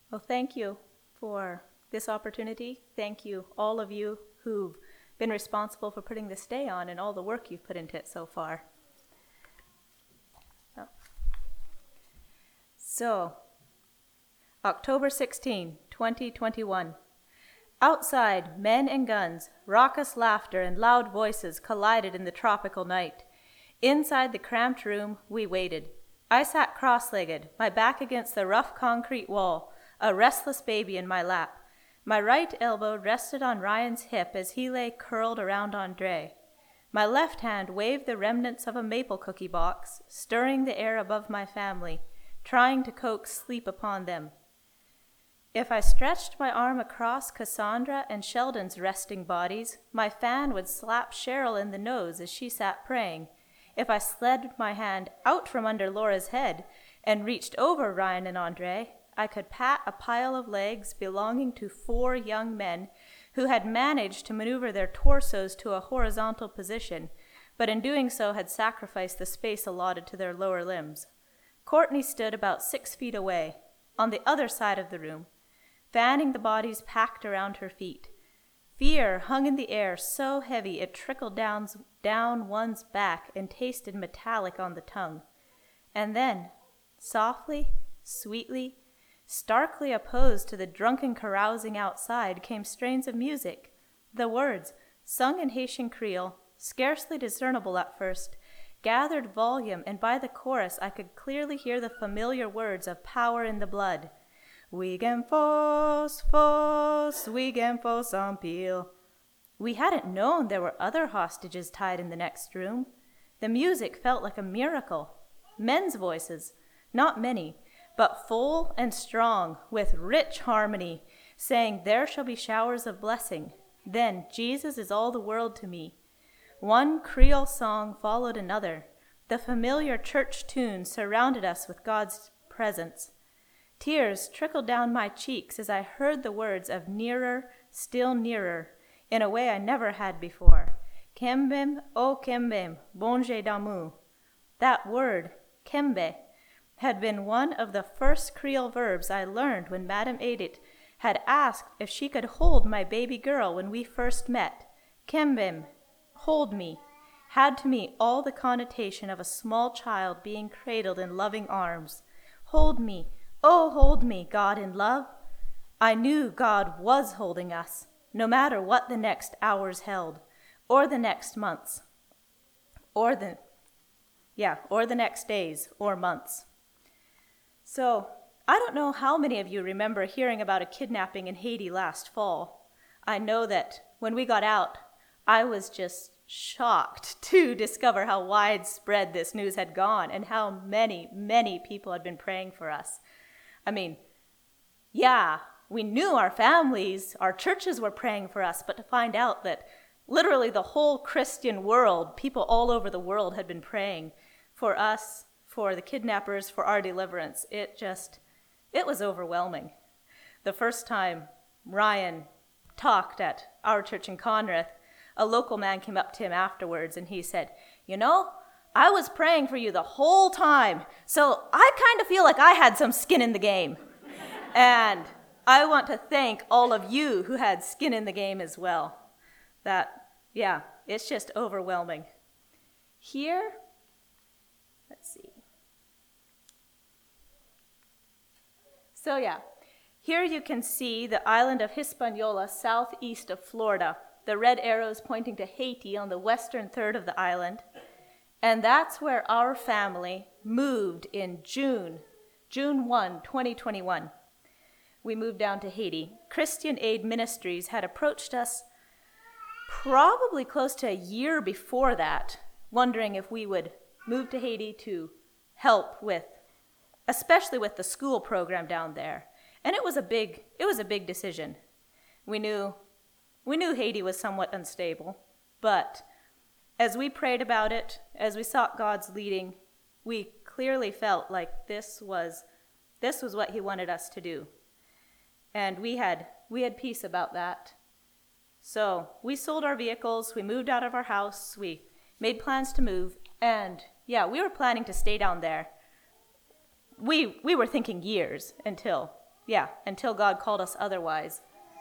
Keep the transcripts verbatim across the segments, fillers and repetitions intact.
Well, thank you for this opportunity. Thank you, all of you who've been responsible for putting this day on and all the work you've put into it so far. Oh. So, October sixteenth, twenty twenty-one. Outside, men and guns, raucous laughter and loud voices collided in the tropical night. Inside the cramped room, we waited. I sat cross-legged, my back against the rough concrete wall, a restless baby in my lap. My right elbow rested on Ryan's hip as he lay curled around Andre. My left hand waved the remnants of a maple cookie box, stirring the air above my family, trying to coax sleep upon them. If I stretched my arm across Cassandra and Sheldon's resting bodies, my fan would slap Cheryl in the nose as she sat praying. If I slid my hand out from under Laura's head and reached over Ryan and Andre, I could pat a pile of legs belonging to four young men who had managed to maneuver their torsos to a horizontal position, but in doing so had sacrificed the space allotted to their lower limbs. Courtney stood about six feet away, on the other side of the room, fanning the bodies packed around her feet. Fear hung in the air so heavy it trickled down, down one's back and tasted metallic on the tongue. And then, softly, sweetly, starkly opposed to the drunken carousing outside, came strains of music. The words, sung in Haitian Creole, scarcely discernible at first, gathered volume, and by the chorus I could clearly hear the familiar words of Power in the Blood. Wigan fos, fos, wigan fos en pile. We hadn't known there were other hostages tied in the next room. The music felt like a miracle. Men's voices, not many, but full and strong, with rich harmony, saying, "There shall be showers of blessing. Then, Jesus is all the world to me." One Creole song followed another. The familiar church tunes surrounded us with God's presence. Tears trickled down my cheeks as I heard the words of "Nearer, Still Nearer," in a way I never had before. Kembem, o kembem, bonje d'amour. That word, kembe, had been one of the first Creole verbs I learned when Madame Edith had asked if she could hold my baby girl when we first met. Kembem, hold me, had to me all the connotation of a small child being cradled in loving arms. Hold me, oh, hold me, God in love. I knew God was holding us, no matter what the next hours held, or the next months, or the, yeah, or the next days or months. So, I don't know how many of you remember hearing about a kidnapping in Haiti last fall. I know that when we got out, I was just shocked to discover how widespread this news had gone and how many, many people had been praying for us. I mean, yeah, we knew our families, our churches were praying for us, but to find out that literally the whole Christian world, people all over the world had been praying for us, for the kidnappers, for our deliverance, it just, it was overwhelming. The first time Ryan talked at our church in Conrath, a local man came up to him afterwards and he said, "You know, I was praying for you the whole time, so I kind of feel like I had some skin in the game." And I want to thank all of you who had skin in the game as well. That, yeah, it's just overwhelming. Here, let's see. So yeah, here you can see the island of Hispaniola southeast of Florida, the red arrows pointing to Haiti on the western third of the island. And that's where our family moved in June, June first, twenty twenty-one. We moved down to Haiti. Christian Aid Ministries had approached us probably close to a year before that, wondering if we would move to Haiti to help with, especially with the school program down there. And it was a big, it was a big decision. We knew, we knew Haiti was somewhat unstable, but as we prayed about it, as we sought God's leading, we clearly felt like this was, this was what He wanted us to do. And we had, we had peace about that. So we sold our vehicles, we moved out of our house, we made plans to move, and yeah, we were planning to stay down there. We we were thinking years until yeah, until God called us otherwise.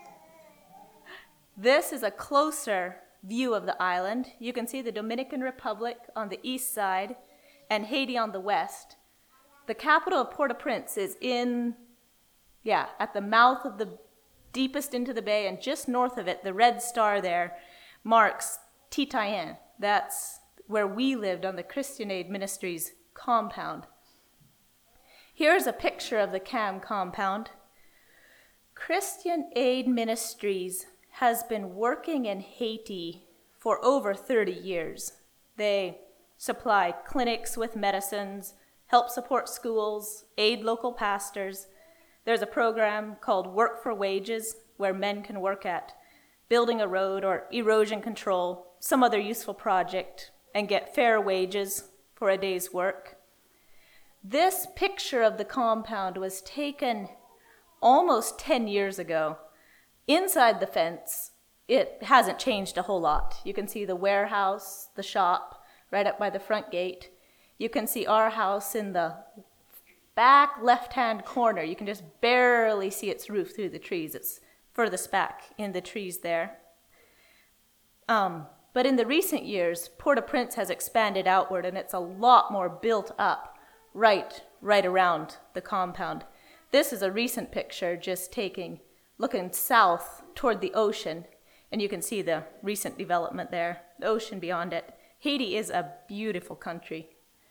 This is a closer view of the island. You can see the Dominican Republic on the east side and Haiti on the west. The capital of Port-au-Prince is in, yeah, at the mouth of the deepest into the bay, and just north of it, the red star there marks Titayen. That's where we lived on the Christian Aid Ministries compound. Here's a picture of the C A M compound. Christian Aid Ministries has been working in Haiti for over thirty years. They supply clinics with medicines, help support schools, aid local pastors. There's a program called Work for Wages where men can work at building a road or erosion control, some other useful project, and get fair wages for a day's work. This picture of the compound was taken almost ten years ago. Inside the fence, it hasn't changed a whole lot. You can see the warehouse, the shop, right up by the front gate. You can see our house in the back left-hand corner. You can just barely see its roof through the trees. It's furthest back in the trees there. Um, but in the recent years, Port-au-Prince has expanded outward, and it's a lot more built up right, right around the compound. This is a recent picture just taking, looking south toward the ocean, and you can see the recent development there, the ocean beyond it. Haiti is a beautiful country.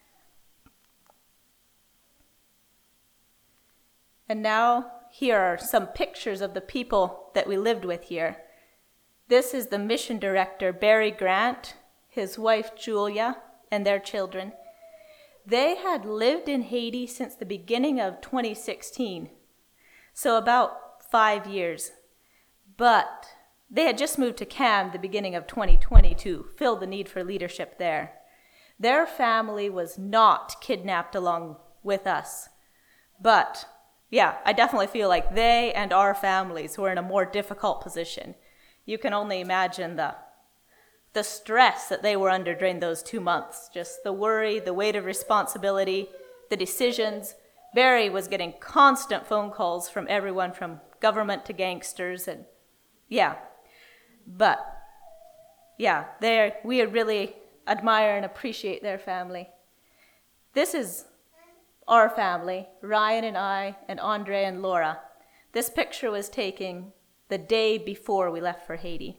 And now, here are some pictures of the people that we lived with here. This is the mission director, Barry Grant, his wife, Julia, and their children. They had lived in Haiti since the beginning of twenty sixteen, so about five years. But they had just moved to C A M the beginning of twenty twenty to fill the need for leadership there. Their family was not kidnapped along with us, but yeah, I definitely feel like they and our families were in a more difficult position. You can only imagine the, the stress that they were under during those two months. Just the worry, the weight of responsibility, the decisions. Barry was getting constant phone calls from everyone from government to gangsters, and yeah. But yeah, they we really admire and appreciate their family. This is our family, Ryan and I, and Andre and Laura. This picture was taken the day before we left for Haiti.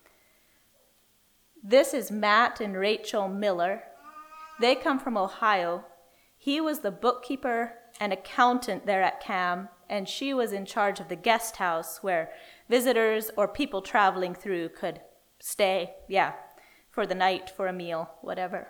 This is Matt and Rachel Miller. They come from Ohio. He was the bookkeeper and accountant there at C A M, and she was in charge of the guest house where visitors or people traveling through could stay, yeah, for the night, for a meal, whatever.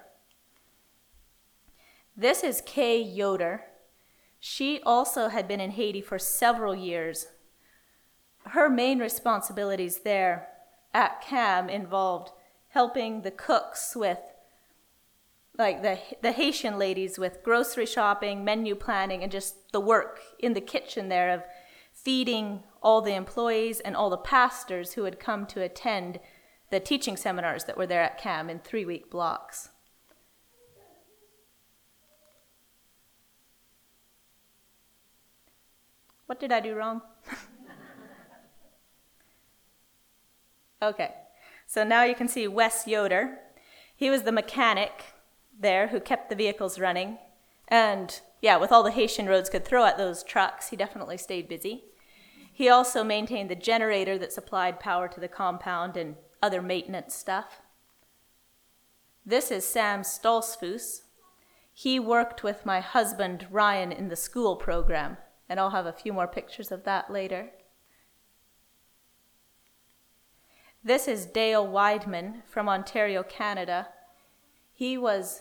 This is Kay Yoder. She also had been in Haiti for several years. Her main responsibilities there at C A M involved helping the cooks with, like the, the Haitian ladies with grocery shopping, menu planning, and just the work in the kitchen there of feeding all the employees and all the pastors who had come to attend the teaching seminars that were there at C A M in three-week blocks. What did I do wrong? Okay, so now you can see Wes Yoder. He was the mechanic there who kept the vehicles running. And yeah, with all the Haitian roads could throw at those trucks, he definitely stayed busy. He also maintained the generator that supplied power to the compound and other maintenance stuff. This is Sam Stolzfus. He worked with my husband, Ryan, in the school program, and I'll have a few more pictures of that later. This is Dale Weidman from Ontario, Canada. He was,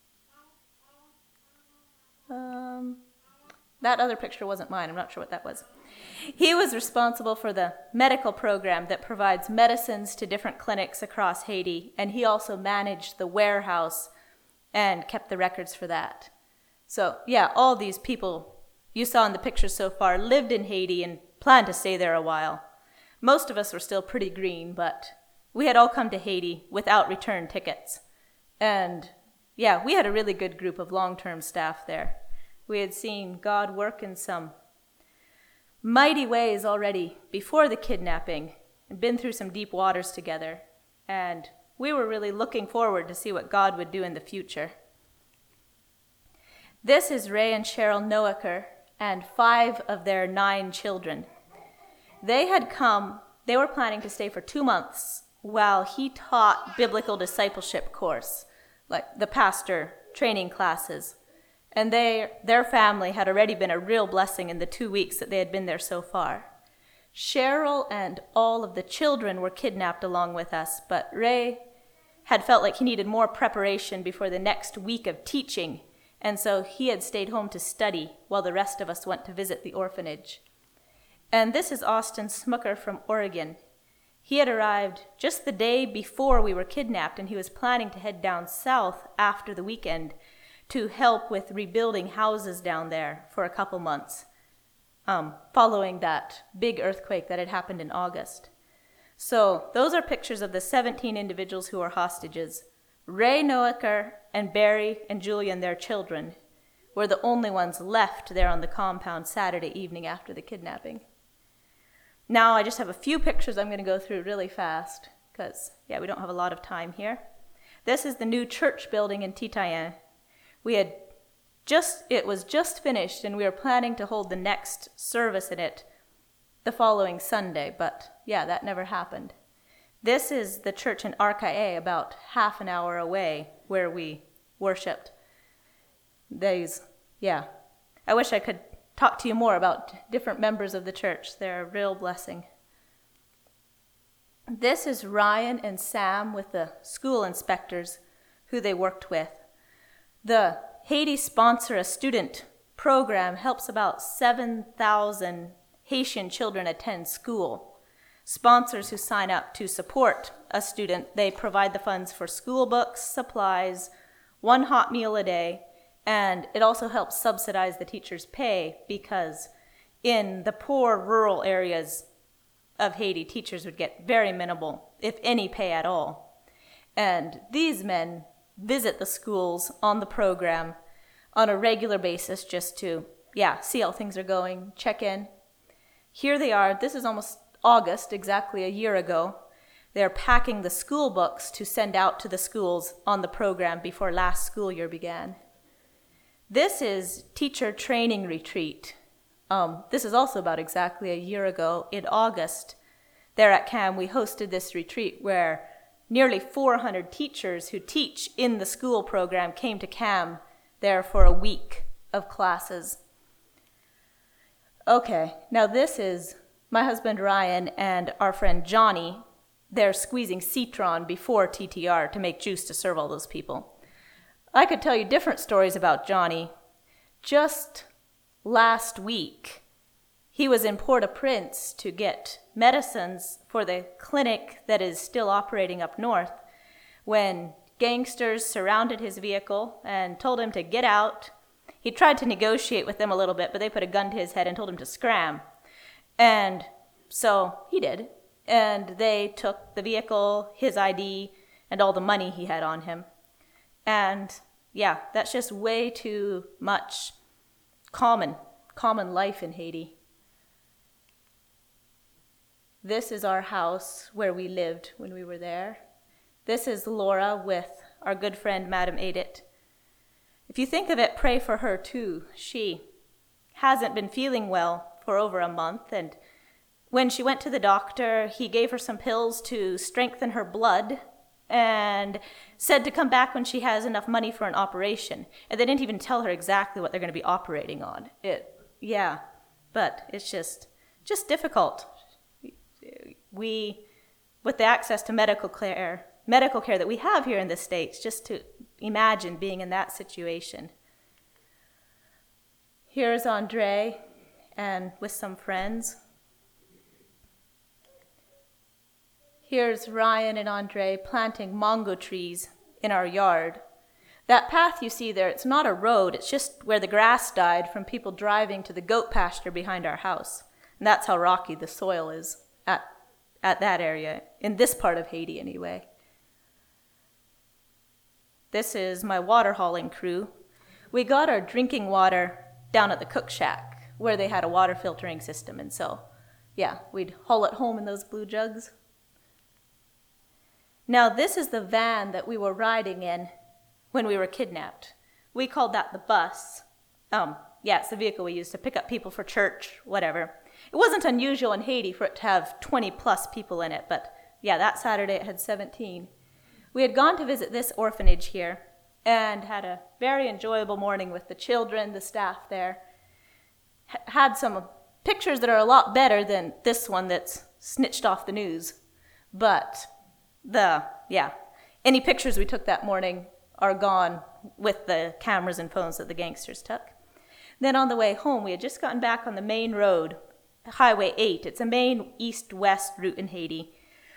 um, that other picture wasn't mine, I'm not sure what that was. He was responsible for the medical program that provides medicines to different clinics across Haiti, and he also managed the warehouse and kept the records for that. So yeah, all these people you saw in the pictures so far lived in Haiti and planned to stay there a while. Most of us were still pretty green, but we had all come to Haiti without return tickets. And yeah, we had a really good group of long-term staff there. We had seen God work in some mighty ways already before the kidnapping and been through some deep waters together. And we were really looking forward to see what God would do in the future. This is Ray and Cheryl Noacker and five of their nine children. They had come, they were planning to stay for two months while he taught biblical discipleship course, like the pastor training classes. And they, their family had already been a real blessing in the two weeks that they had been there so far. Cheryl and all of the children were kidnapped along with us, but Ray had felt like he needed more preparation before the next week of teaching, and so he had stayed home to study while the rest of us went to visit the orphanage. And this is Austin Smucker from Oregon. He had arrived just the day before we were kidnapped, and he was planning to head down south after the weekend to help with rebuilding houses down there for a couple months, um, following that big earthquake that had happened in August. So those are pictures of the seventeen individuals who are hostages. Ray Noacker and Barry and Julian, their children, were the only ones left there on the compound Saturday evening after the kidnapping. Now I just have a few pictures I'm going to go through really fast because, yeah, we don't have a lot of time here. This is the new church building in Titayen. We had just, it was just finished and we were planning to hold the next service in it the following Sunday, but yeah, that never happened. This is the church in Arkae, about half an hour away, where we worshiped. These, yeah. I wish I could talk to you more about different members of the church. They're a real blessing. This is Ryan and Sam with the school inspectors who they worked with. The Haiti Sponsor a Student program helps about seven thousand Haitian children attend school. Sponsors who sign up to support a student, they provide the funds for school books, supplies, one hot meal a day, and it also helps subsidize the teacher's pay because in the poor rural areas of Haiti, teachers would get very minimal, if any, pay at all. And these men visit the schools on the program on a regular basis just to, yeah, see how things are going, check in. Here they are. This is almost August, exactly a year ago. They're packing the school books to send out to the schools on the program before last school year began. This is teacher training retreat. Um, this is also about exactly a year ago. In August, there at C A M, we hosted this retreat where nearly four hundred teachers who teach in the school program came to C A M there for a week of classes. Okay, now this is my husband Ryan and our friend Johnny. They're squeezing citron before T T R to make juice to serve all those people. I could tell you different stories about Johnny. Just last week, he was in Port-au-Prince to get medicines for the clinic that is still operating up north when gangsters surrounded his vehicle and told him to get out. He tried to negotiate with them a little bit, but they put a gun to his head and told him to scram. And so he did. And they took the vehicle, his I D, and all the money he had on him. And yeah, that's just way too much common, common life in Haiti. This is our house where we lived when we were there. This is Laura with our good friend, Madam Edith. If you think of it, pray for her too. She hasn't been feeling well for over a month, and when she went to the doctor, he gave her some pills to strengthen her blood and said to come back when she has enough money for an operation. And they didn't even tell her exactly what they're going to be operating on. It, yeah, but it's just, just difficult. We, with the access to medical care, medical care that we have here in the States, just to imagine being in that situation. Here's Andre and with some friends. Here's Ryan and Andre planting mango trees in our yard. That path you see there, it's not a road, it's just where the grass died from people driving to the goat pasture behind our house. And that's how rocky the soil is at, at that area, in this part of Haiti anyway. This is my water hauling crew. We got our drinking water down at the cook shack where they had a water filtering system. And so, yeah, we'd haul it home in those blue jugs. Now, this is the van that we were riding in when we were kidnapped. We called that the bus. Um, yeah, it's the vehicle we used to pick up people for church, whatever. It wasn't unusual in Haiti for it to have twenty plus people in it, but yeah, that Saturday it had seventeen. We had gone to visit this orphanage here and had a very enjoyable morning with the children, the staff there. H- had some pictures that are a lot better than this one that's snitched off the news. But the, yeah, any pictures we took that morning are gone with the cameras and phones that the gangsters took. Then on the way home, we had just gotten back on the main road, Highway eight. It's a main east-west route in Haiti.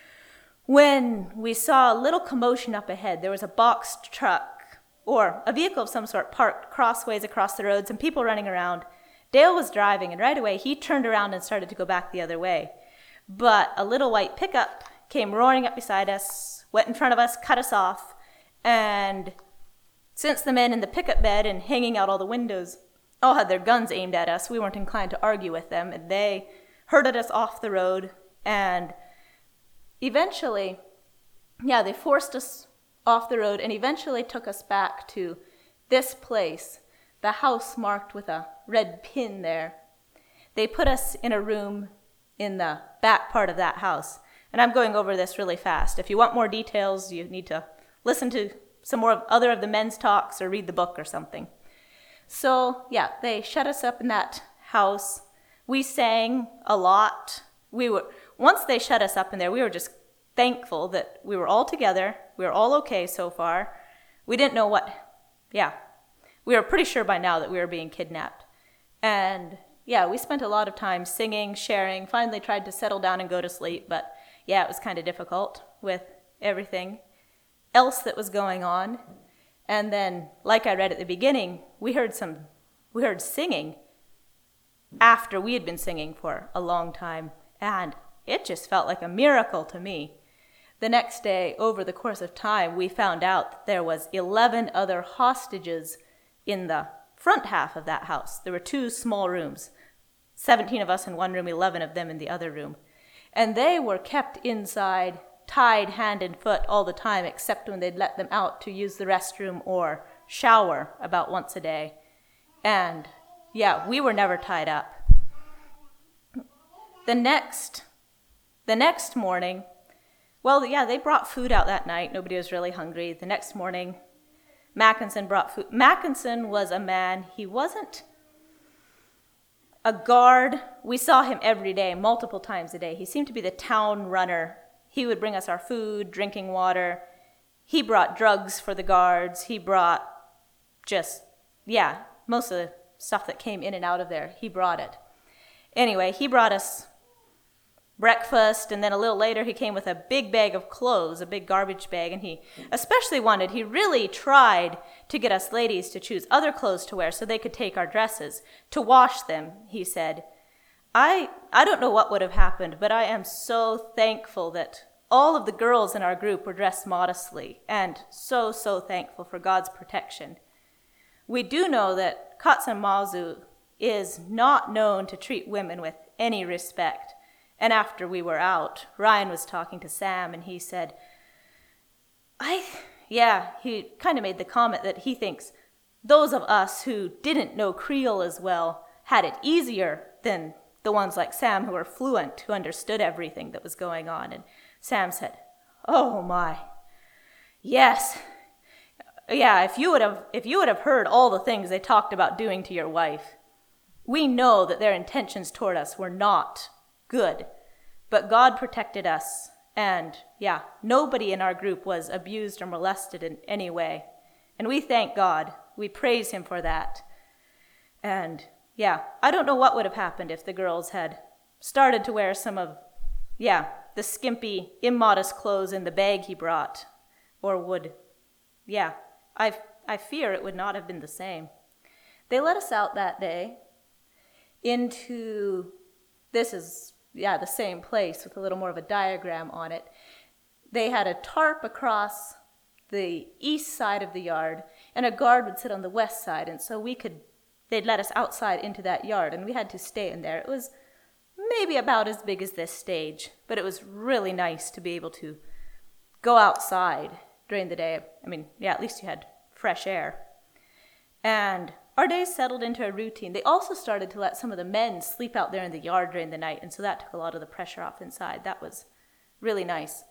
When we saw a little commotion up ahead, there was a boxed truck or a vehicle of some sort parked crossways across the road, some people running around. Dale was driving, and right away he turned around and started to go back the other way. But a little white pickup came roaring up beside us, went in front of us, cut us off, and since the men in the pickup bed and hanging out all the windows all had their guns aimed at us, we weren't inclined to argue with them, and they herded us off the road, and eventually, yeah, they forced us off the road and eventually took us back to this place, the house marked with a red pin there. They put us in a room in the back part of that house, and I'm going over this really fast. If you want more details, you need to listen to some more of other of the men's talks or read the book or something. So, yeah, they shut us up in that house. We sang a lot. We were once they shut us up in there, we were just thankful that we were all together. We were all okay so far. We didn't know what, yeah, we were pretty sure by now that we were being kidnapped. And, yeah, we spent a lot of time singing, sharing, finally tried to settle down and go to sleep, but, yeah, it was kind of difficult with everything else that was going on. And then, like I read at the beginning, we heard some, we heard singing after we had been singing for a long time, and it just felt like a miracle to me. The next day, over the course of time, we found out that there was eleven other hostages in the front half of that house. There were two small rooms, seventeen of us in one room, eleven of them in the other room. And they were kept inside, tied hand and foot all the time, except when they'd let them out to use the restroom or shower about once a day. And yeah, we were never tied up. The next, the next morning, well, yeah, they brought food out that night. Nobody was really hungry. The next morning, Mackinson brought food. Mackinson was a man, he wasn't a guard. We saw him every day, multiple times a day. He seemed to be the town runner. He would bring us our food, drinking water. He brought drugs for the guards. He brought just, yeah, most of the stuff that came in and out of there, he brought it. Anyway, he brought us breakfast, and then a little later he came with a big bag of clothes, a big garbage bag, and he especially wanted, he really tried to get us ladies to choose other clothes to wear so they could take our dresses, to wash them, he said. I I don't know what would have happened, but I am so thankful that all of the girls in our group were dressed modestly, and so, so thankful for God's protection. We do know that Katsa Mazu is not known to treat women with any respect. And after we were out, Ryan was talking to Sam, and he said, I, yeah, he kind of made the comment that he thinks those of us who didn't know Creole as well had it easier than the ones like Sam who were fluent, who understood everything that was going on. And Sam said, oh my, yes. Yeah, if you would have if you would have heard all the things they talked about doing to your wife, we know that their intentions toward us were not good, but God protected us, and yeah, nobody in our group was abused or molested in any way, and we thank God. We praise him for that. And yeah, I don't know what would have happened if the girls had started to wear some of, yeah, the skimpy, immodest clothes in the bag he brought, or would, yeah, I I fear it would not have been the same. They let us out that day into, this is, yeah, the same place with a little more of a diagram on it. They had a tarp across the east side of the yard, and a guard would sit on the west side, and so we could, they'd let us outside into that yard, and we had to stay in there. It was maybe about as big as this stage, but it was really nice to be able to go outside during the day. I mean, yeah, at least you had fresh air. And our days settled into a routine. They also started to let some of the men sleep out there in the yard during the night, and so that took a lot of the pressure off inside. That was really nice.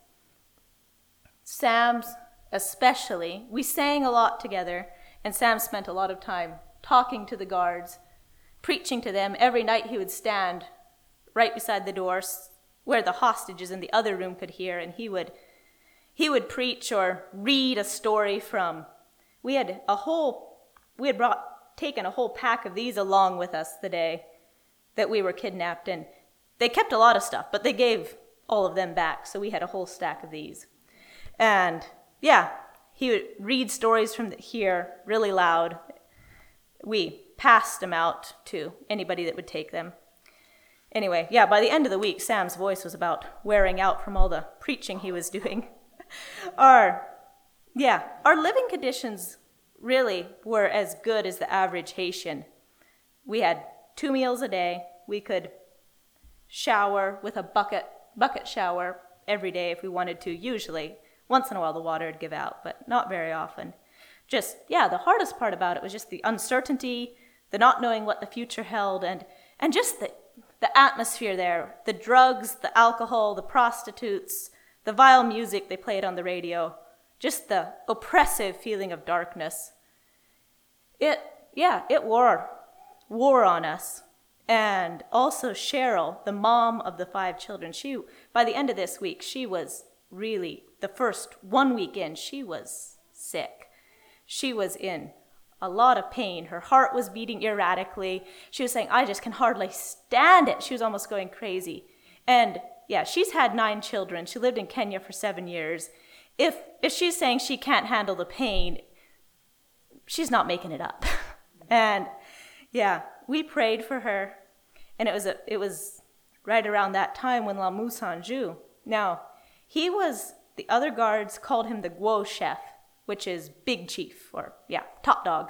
Sam's especially, we sang a lot together, and Sam spent a lot of time talking to the guards, preaching to them. Every night he would stand right beside the door where the hostages in the other room could hear, and he would he would preach or read a story from, we had a whole, we had brought, taken a whole pack of these along with us the day that we were kidnapped, and they kept a lot of stuff, but they gave all of them back, so we had a whole stack of these. And yeah, he would read stories from the, here really loud. We passed them out to anybody that would take them. Anyway, yeah, by the end of the week, Sam's voice was about wearing out from all the preaching he was doing. Our, yeah, our living conditions really were as good as the average Haitian. We had two meals a day. We could shower with a bucket, bucket shower every day if we wanted to. Usually, once in a while the water would give out, but not very often. Just, yeah, the hardest part about it was just the uncertainty, the not knowing what the future held, and, and just the the atmosphere there, the drugs, the alcohol, the prostitutes, the vile music they played on the radio, just the oppressive feeling of darkness. It, yeah, it wore, wore on us. And also Cheryl, the mom of the five children, she, by the end of this week, she was really, the first one week in, she was sick. She was in a lot of pain. Her heart was beating erratically. She was saying, I just can hardly stand it. She was almost going crazy. And yeah, she's had nine children. She lived in Kenya for seven years. If if she's saying she can't handle the pain, she's not making it up. And yeah, we prayed for her. And it was a, it was right around that time when Lamu Sanju. Now, he was, the other guards called him the Guo chef, which is big chief, or yeah, top dog.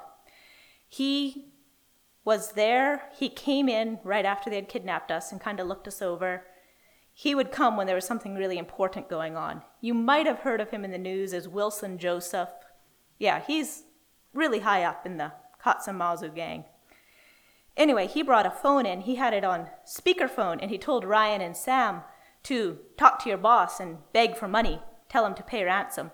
He was there. He came in right after they had kidnapped us and kind of looked us over. He would come when there was something really important going on. You might have heard of him in the news as Wilson Joseph. Yeah, he's really high up in the Katsamazu gang. Anyway, he brought a phone in. He had it on speakerphone, and he told Ryan and Sam to talk to your boss and beg for money, tell him to pay ransom.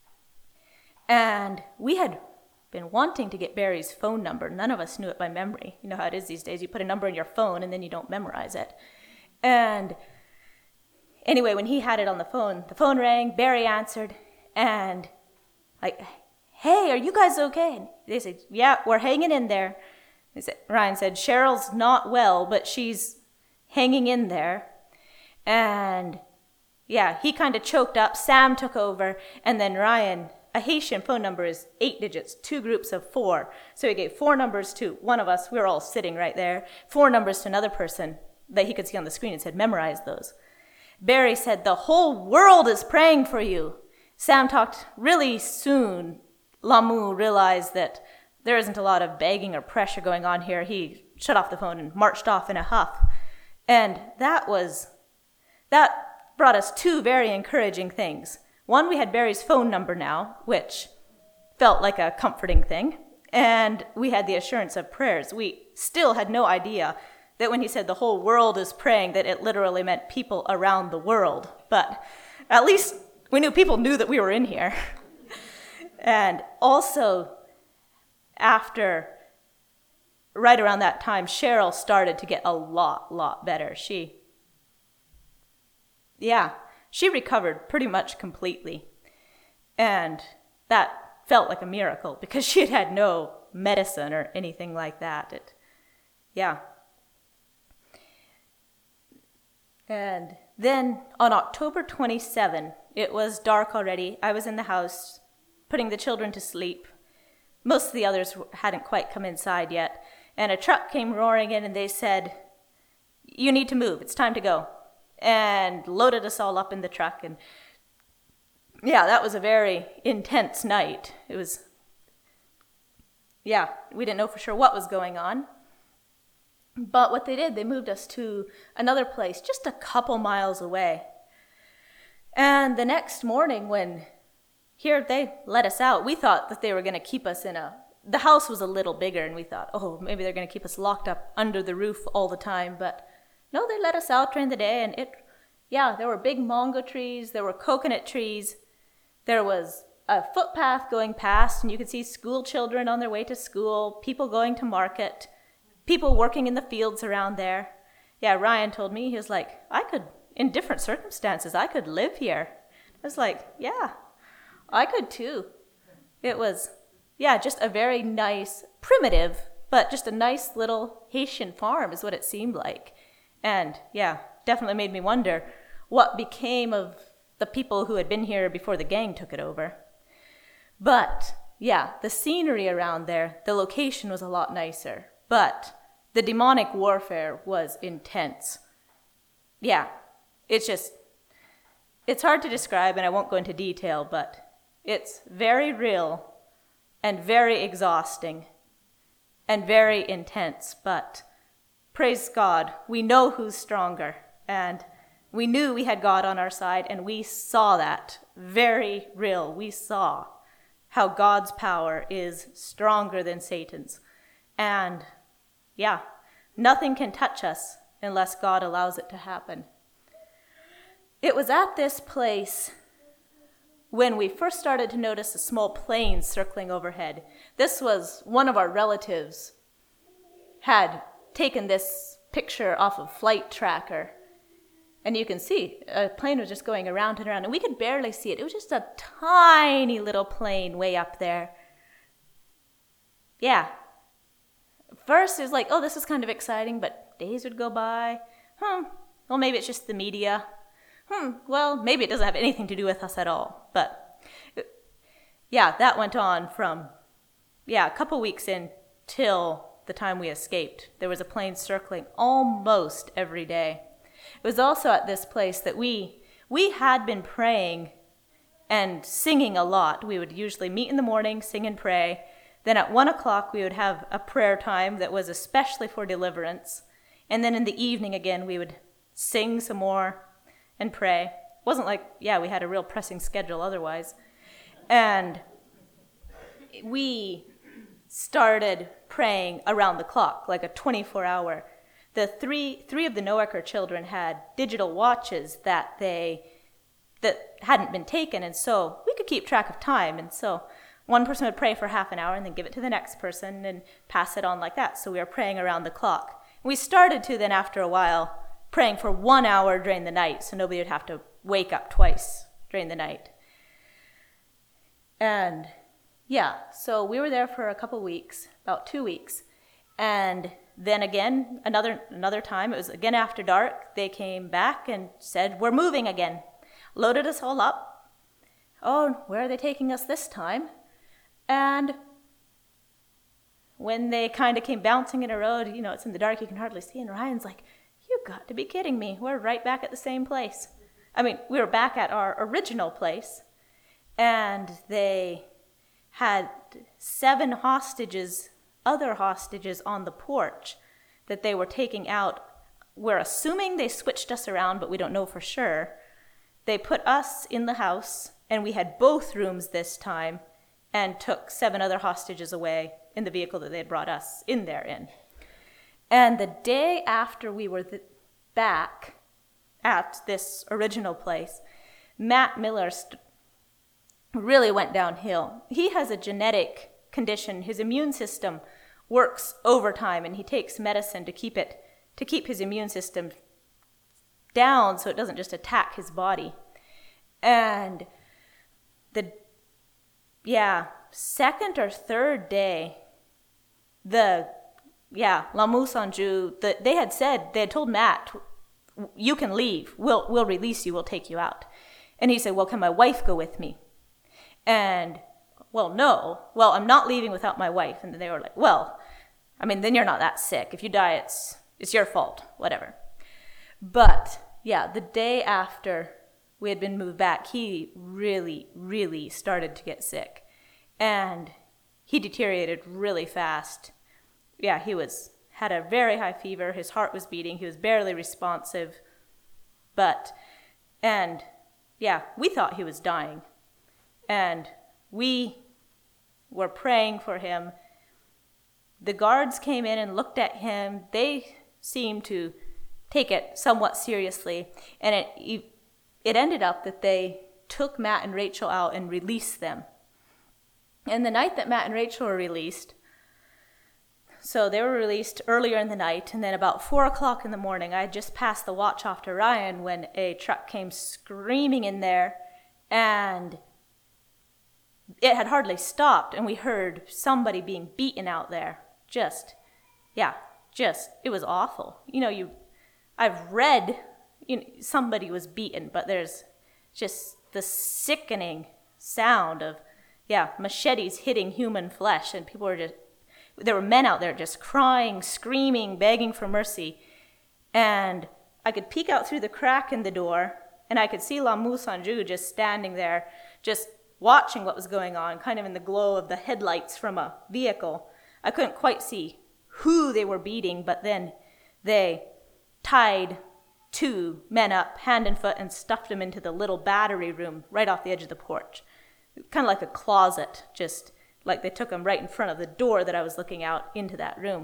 And we had been wanting to get Barry's phone number. None of us knew it by memory. You know how it is these days. You put a number in your phone and then you don't memorize it. And anyway, when he had it on the phone, the phone rang, Barry answered, and like, hey, are you guys okay? And they said, yeah, we're hanging in there. They said, Ryan said, Cheryl's not well, but she's hanging in there. And yeah, he kind of choked up. Sam took over, and then Ryan, a Haitian phone number is eight digits, two groups of four. So he gave four numbers to one of us. We were all sitting right there. Four numbers to another person that he could see on the screen and said, memorize those. Barry said, the whole world is praying for you. Sam talked really soon. Lamu realized that there isn't a lot of begging or pressure going on here. He shut off the phone and marched off in a huff. And that was, that brought us two very encouraging things. One, we had Barry's phone number now, which felt like a comforting thing, and we had the assurance of prayers. We still had no idea that when he said the whole world is praying, that it literally meant people around the world. But at least we knew people knew that we were in here. And also, after, right around that time, Cheryl started to get a lot, lot better. She, yeah. She recovered pretty much completely, and that felt like a miracle because she had had no medicine or anything like that. It, yeah. And then on October twenty-seventh, it was dark already. I was in the house putting the children to sleep. Most of the others hadn't quite come inside yet, and a truck came roaring in, and they said, you need to move. It's time to go. And loaded us all up in the truck. And yeah, that was a very intense night. It was yeah, we didn't know for sure what was going on. But what they did, they moved us to another place just a couple miles away. And the next morning when here they let us out, we thought that they were going to keep us in a, the house was a little bigger, and we thought, oh, maybe they're going to keep us locked up under the roof all the time. But no, they let us out during the day, and it, yeah, there were big mango trees, there were coconut trees, there was a footpath going past, and you could see school children on their way to school, people going to market, people working in the fields around there. Yeah, Ryan told me, he was like, I could, in different circumstances, I could live here. I was like, yeah, I could too. It was, yeah, just a very nice, primitive, but just a nice little Haitian farm is what it seemed like. And yeah, definitely made me wonder what became of the people who had been here before the gang took it over. But yeah, the scenery around there, the location was a lot nicer, but the demonic warfare was intense. Yeah, it's just, it's hard to describe, and I won't go into detail, but it's very real and very exhausting and very intense. But praise God, we know who's stronger, and we knew we had God on our side, and we saw that very real. We saw how God's power is stronger than Satan's. And yeah, nothing can touch us unless God allows it to happen. It was at this place when we first started to notice a small plane circling overhead. This was one of our relatives had taken this picture off of Flight Tracker. And you can see a plane was just going around and around, and we could barely see it. It was just a tiny little plane way up there. Yeah. First, it was like, oh, this is kind of exciting, but days would go by. Hmm, well, maybe it's just the media. Hmm, well, maybe it doesn't have anything to do with us at all. But, yeah, that went on from, yeah, a couple weeks in till the time we escaped. There was a plane circling almost every day. It was also at this place that we we had been praying and singing a lot. We would usually meet in the morning, sing and pray. Then at one o'clock we would have a prayer time that was especially for deliverance. And then in the evening again we would sing some more and pray. It wasn't like, yeah, we had a real pressing schedule otherwise. And we started praying around the clock, like a twenty-four hour. The three three of the Noacker children had digital watches that they that hadn't been taken, and so we could keep track of time. And so one person would pray for half an hour and then give it to the next person and pass it on like that. So we were praying around the clock. We started to then, after a while, praying for one hour during the night, so nobody would have to wake up twice during the night. And yeah, so we were there for a couple weeks, about two weeks, and then again, another another time, it was again after dark, they came back and said, we're moving again. Loaded us all up. Oh, where are they taking us this time? And when they kind of came bouncing in a road, you know, it's in the dark, you can hardly see, and Ryan's like, you've got to be kidding me. We're right back at the same place. I mean, we were back at our original place, and they had seven hostages other hostages on the porch that they were taking out. We're assuming they switched us around, but we don't know for sure. They put us in the house, and we had both rooms this time, and took seven other hostages away in the vehicle that they had brought us in there in. And the day after we were th- back at this original place, Matt Miller st- really went downhill. He has a genetic condition. His immune system works overtime, and he takes medicine to keep it to keep his immune system down so it doesn't just attack his body. And the yeah second or third day, the yeah Lamu Sanju, the, they had said they had told Matt, you can leave, we'll we'll release you, we'll take you out. And he said, well, can my wife go with me? And well, no. Well, I'm not leaving without my wife. And then they were like, well, I mean, then you're not that sick. If you die, it's it's your fault, whatever. But, yeah, the day after we had been moved back, he really, really started to get sick. And he deteriorated really fast. Yeah, he was had a very high fever. His heart was beating. He was barely responsive. But, and yeah, we thought he was dying. And we were praying for him. The guards came in and looked at him. They seemed to take it somewhat seriously. And it, it ended up that they took Matt and Rachel out and released them. And the night that Matt and Rachel were released, so they were released earlier in the night, and then about four o'clock in the morning, I had just passed the watch off to Ryan when a truck came screaming in there, and it had hardly stopped, and we heard somebody being beaten out there. Just, yeah, just, it was awful. You know, you, I've read, you know, somebody was beaten, but there's just the sickening sound of, yeah, machetes hitting human flesh, and people were just, there were men out there just crying, screaming, begging for mercy. And I could peek out through the crack in the door, and I could see Lamou Sanju just standing there, just watching what was going on, kind of in the glow of the headlights from a vehicle. I couldn't quite see who they were beating, but then they tied two men up, hand and foot, and stuffed them into the little battery room right off the edge of the porch. Kind of like a closet, just like they took them right in front of the door that I was looking out into that room.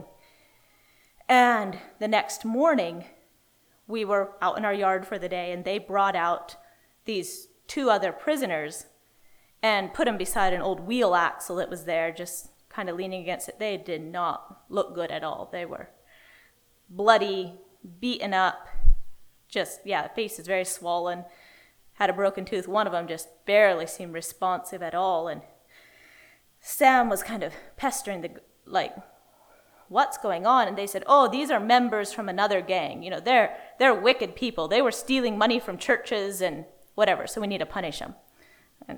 And the next morning, we were out in our yard for the day, and they brought out these two other prisoners and put them beside an old wheel axle that was there, just kind of leaning against it. They did not look good at all. They were bloody, beaten up, just, yeah, the face is very swollen, had a broken tooth. One of them just barely seemed responsive at all, and Sam was kind of pestering the, like, what's going on? And they said, oh, these are members from another gang. You know, they're they're wicked people. They were stealing money from churches and whatever, so we need to punish them. And,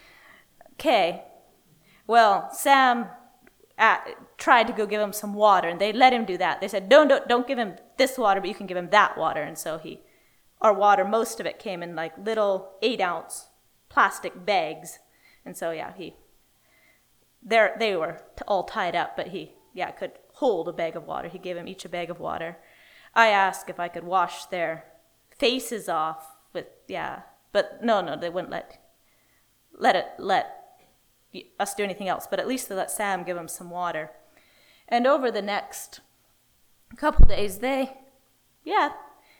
okay, well, Sam at, tried to go give him some water, and they let him do that. They said, don't, don't, don't give him this water, but you can give him that water. And so he, our water, most of it came in like little eight-ounce plastic bags. And so, yeah, he... They're, they were t- all tied up, but he, yeah, could hold a bag of water. He gave them each a bag of water. I asked if I could wash their faces off with, yeah, but no, no, they wouldn't let, let it, let us do anything else, but at least they let Sam give them some water. And over the next couple days, they, yeah,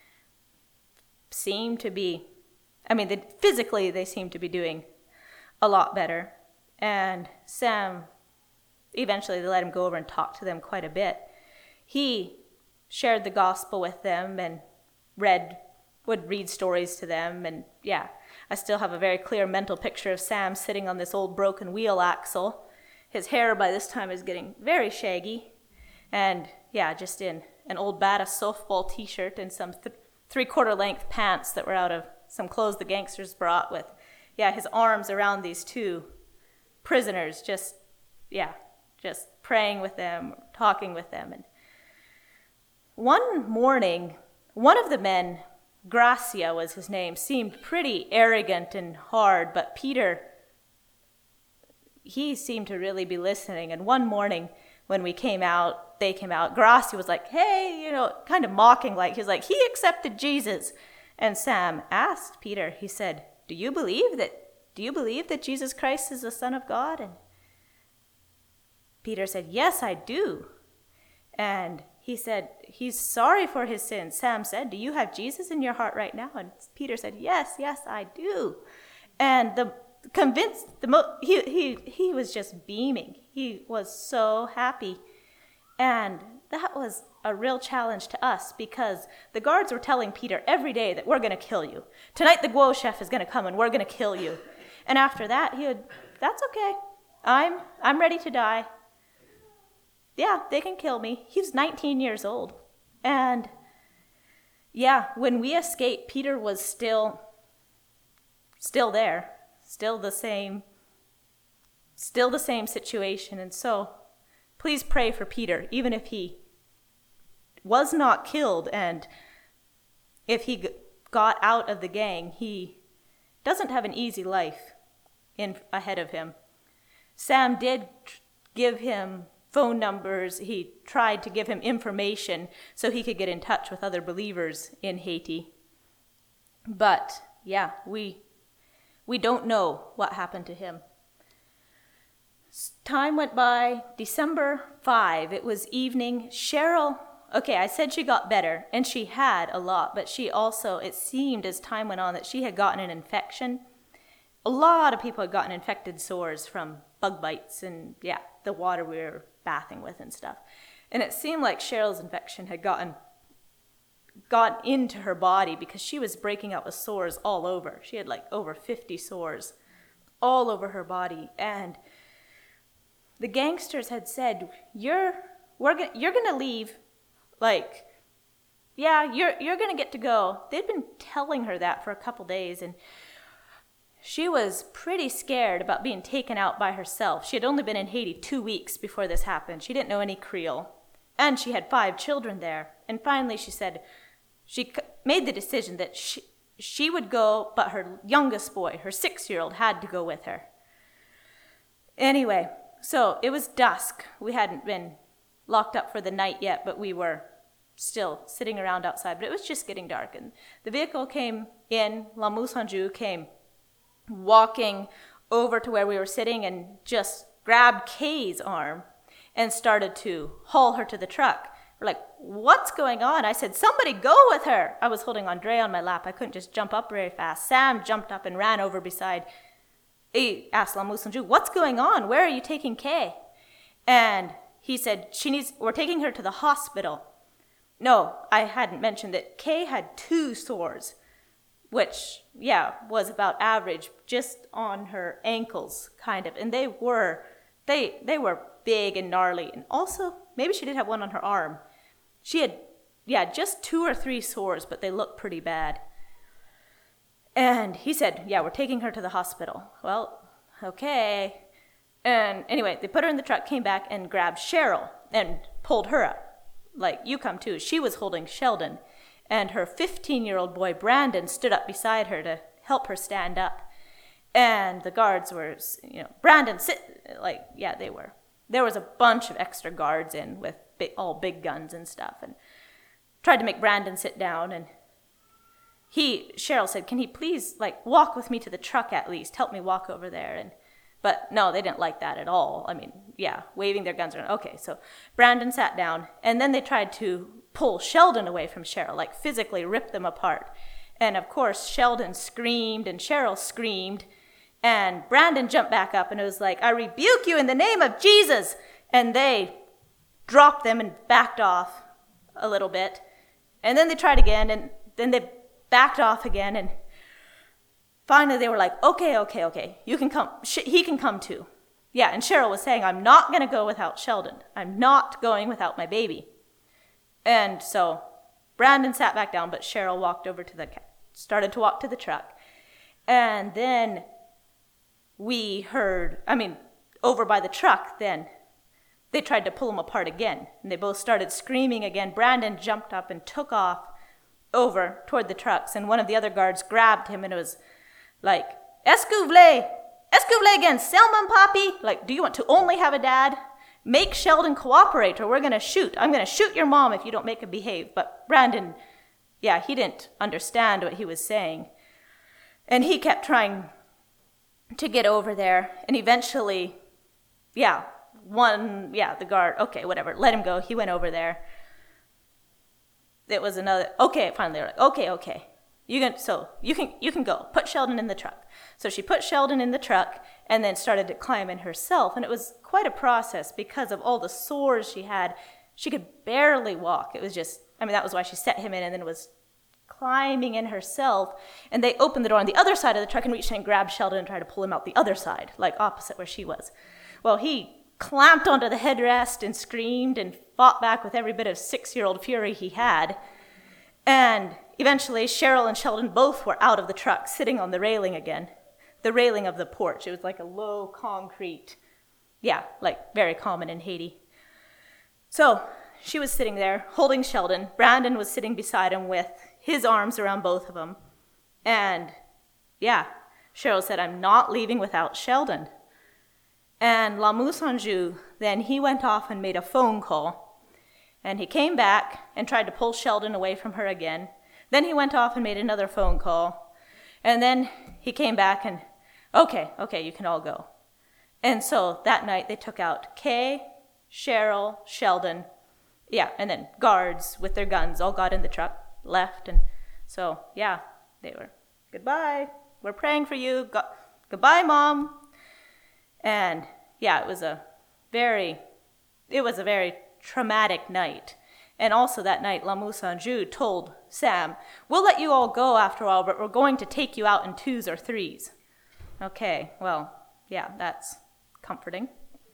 seemed to be, I mean, they, physically they seemed to be doing a lot better. And Sam, eventually they let him go over and talk to them quite a bit. He shared the gospel with them and read, would read stories to them. And yeah, I still have a very clear mental picture of Sam sitting on this old broken wheel axle. His hair by this time is getting very shaggy. And yeah, just in an old Bata softball t-shirt and some th- three-quarter length pants that were out of some clothes the gangsters brought with, yeah, his arms around these two prisoners, just, yeah, just praying with them, talking with them. And one morning, one of the men, Gracia was his name, seemed pretty arrogant and hard, but Peter, he seemed to really be listening. And one morning when we came out, they came out, Gracia was like, hey, you know, kind of mocking, like, he was like, he accepted Jesus. And Sam asked Peter, he said, do you believe that Do you believe that Jesus Christ is the Son of God? And Peter said, yes, I do. And he said, he's sorry for his sins. Sam said, do you have Jesus in your heart right now? And Peter said, yes, yes, I do. And the convinced, the mo- he, he, he was just beaming. He was so happy. And that was a real challenge to us because the guards were telling Peter every day that we're going to kill you. Tonight the Guo chef is going to come and we're going to kill you. And after that, he would, that's okay. I'm I'm ready to die. Yeah, they can kill me. He was nineteen years old. And yeah, when we escaped, Peter was still, still there, still the same, still the same situation. And so please pray for Peter, even if he was not killed and if he got out of the gang, he doesn't have an easy life in ahead of him. Sam did give him phone numbers. He tried to give him information so he could get in touch with other believers in Haiti. But yeah, we we don't know what happened to him. Time went by, December fifth, it was evening. Cheryl, okay, I said she got better, and she had a lot, but she also, it seemed as time went on that she had gotten an infection. A lot of people had gotten infected sores from bug bites and, yeah, the water we were bathing with and stuff. And it seemed like Cheryl's infection had gotten got into her body because she was breaking out with sores all over. She had like over fifty sores all over her body. And the gangsters had said, you're we're go- you're going to leave. Like, yeah, you're you're going to get to go. They'd been telling her that for a couple days, and she was pretty scared about being taken out by herself. She had only been in Haiti two weeks before this happened. She didn't know any Creole, and she had five children there. And finally she said she made the decision that she, she would go, but her youngest boy, her six-year-old, had to go with her. Anyway, so it was dusk. We hadn't been locked up for the night yet, but we were still sitting around outside. But it was just getting dark, and the vehicle came in. L'amour sans Dieu came walking over to where we were sitting and just grabbed Kay's arm and started to haul her to the truck. We're like, what's going on? I said, somebody go with her. I was holding Andre on my lap. I couldn't just jump up very fast. Sam jumped up and ran over beside. He asked L'amour sans Dieu, what's going on? Where are you taking Kay? And he said, she needs. We're taking her to the hospital. No, I hadn't mentioned that Kay had two sores, which, yeah, was about average, just on her ankles, kind of. And they were, they they were big and gnarly. And also, maybe she did have one on her arm. She had, yeah, just two or three sores, but they looked pretty bad. And he said, yeah, we're taking her to the hospital. Well, okay. And anyway, they put her in the truck, came back, and grabbed Cheryl and pulled her up. Like, you come too. She was holding Sheldon. And her fifteen-year-old boy, Brandon, stood up beside her to help her stand up. And the guards were, you know, Brandon, sit, like, yeah, they were. There was a bunch of extra guards in with big, all big guns and stuff, and tried to make Brandon sit down. And he, Cheryl said, can he please, like, walk with me to the truck at least, help me walk over there. And but no, they didn't like that at all. I mean, yeah, waving their guns around. Okay, so Brandon sat down, and then they tried to pull Sheldon away from Cheryl, like physically rip them apart. And of course, Sheldon screamed, and Cheryl screamed, and Brandon jumped back up, and it was like, I rebuke you in the name of Jesus. And they dropped them and backed off a little bit. And then they tried again, and then they backed off again, and finally they were like, okay, okay, okay, you can come, he can come too. Yeah, and Cheryl was saying, I'm not going to go without Sheldon. I'm not going without my baby. And so Brandon sat back down, but Cheryl walked over to the, started to walk to the truck. And then we heard, I mean, over by the truck, then they tried to pull them apart again. And they both started screaming again. Brandon jumped up and took off over toward the trucks. And one of the other guards grabbed him, and it was like, est-ce que vous voulez, est-ce que vous voulez against Selman, Poppy? Like, do you want to only have a dad? Make Sheldon cooperate, or we're going to shoot. I'm going to shoot your mom if you don't make her behave. But Brandon, yeah, he didn't understand what he was saying. And he kept trying to get over there. And eventually, yeah, one, yeah, the guard, okay, whatever, let him go. He went over there. It was another, okay, finally, they were like, okay, okay. You can, so you can you can go. Put Sheldon in the truck. So she put Sheldon in the truck and then started to climb in herself. And it was quite a process because of all the sores she had. She could barely walk. It was just, I mean, that was why she set him in and then was climbing in herself. And they opened the door on the other side of the truck and reached in and grabbed Sheldon and tried to pull him out the other side, like opposite where she was. Well, he clamped onto the headrest and screamed and fought back with every bit of six-year-old fury he had. And eventually, Cheryl and Sheldon both were out of the truck, sitting on the railing again, the railing of the porch. It was like a low concrete, yeah, like very common in Haiti. So she was sitting there holding Sheldon. Brandon was sitting beside him with his arms around both of them. And yeah, Cheryl said, I'm not leaving without Sheldon. And La Mousanjou, then he went off and made a phone call. And he came back and tried to pull Sheldon away from her again. Then he went off and made another phone call. And then he came back and, okay, okay, you can all go. And so that night they took out Kay, Cheryl, Sheldon, yeah, and then guards with their guns all got in the truck, left. And so, yeah, they were, goodbye, we're praying for you, Go- goodbye, Mom. And yeah, it was a very, it was a very traumatic night. And also that night, La Mousanjou told Sam, we'll let you all go after all, but we're going to take you out in twos or threes. Okay, well, yeah, that's comforting.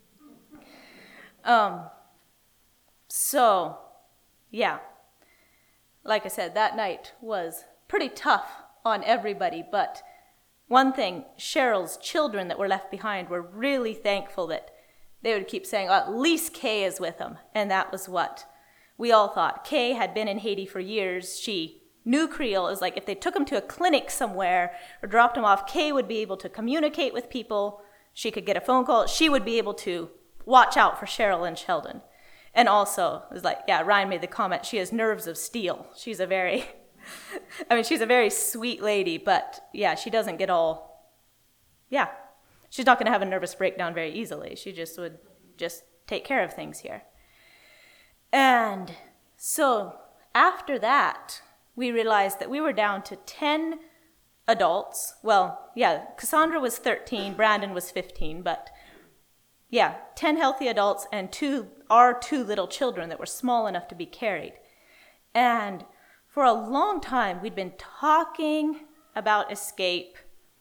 Um, so, yeah, like I said, that night was pretty tough on everybody, but one thing, Cheryl's children that were left behind were really thankful that they would keep saying, oh, at least Kay is with them, and that was what we all thought. Kay had been in Haiti for years. She knew Creole. It was like if they took him to a clinic somewhere or dropped him off, Kay would be able to communicate with people. She could get a phone call. She would be able to watch out for Cheryl and Sheldon. And also, it was like, yeah, Ryan made the comment, she has nerves of steel. She's a very, I mean, she's a very sweet lady, but yeah, she doesn't get all, yeah, she's not going to have a nervous breakdown very easily. She just would just take care of things here. And so after that, we realized that we were down to ten adults. Well, yeah, Cassandra was thirteen, Brandon was fifteen, but yeah, ten healthy adults and two, our two little children that were small enough to be carried. And for a long time, we'd been talking about escape.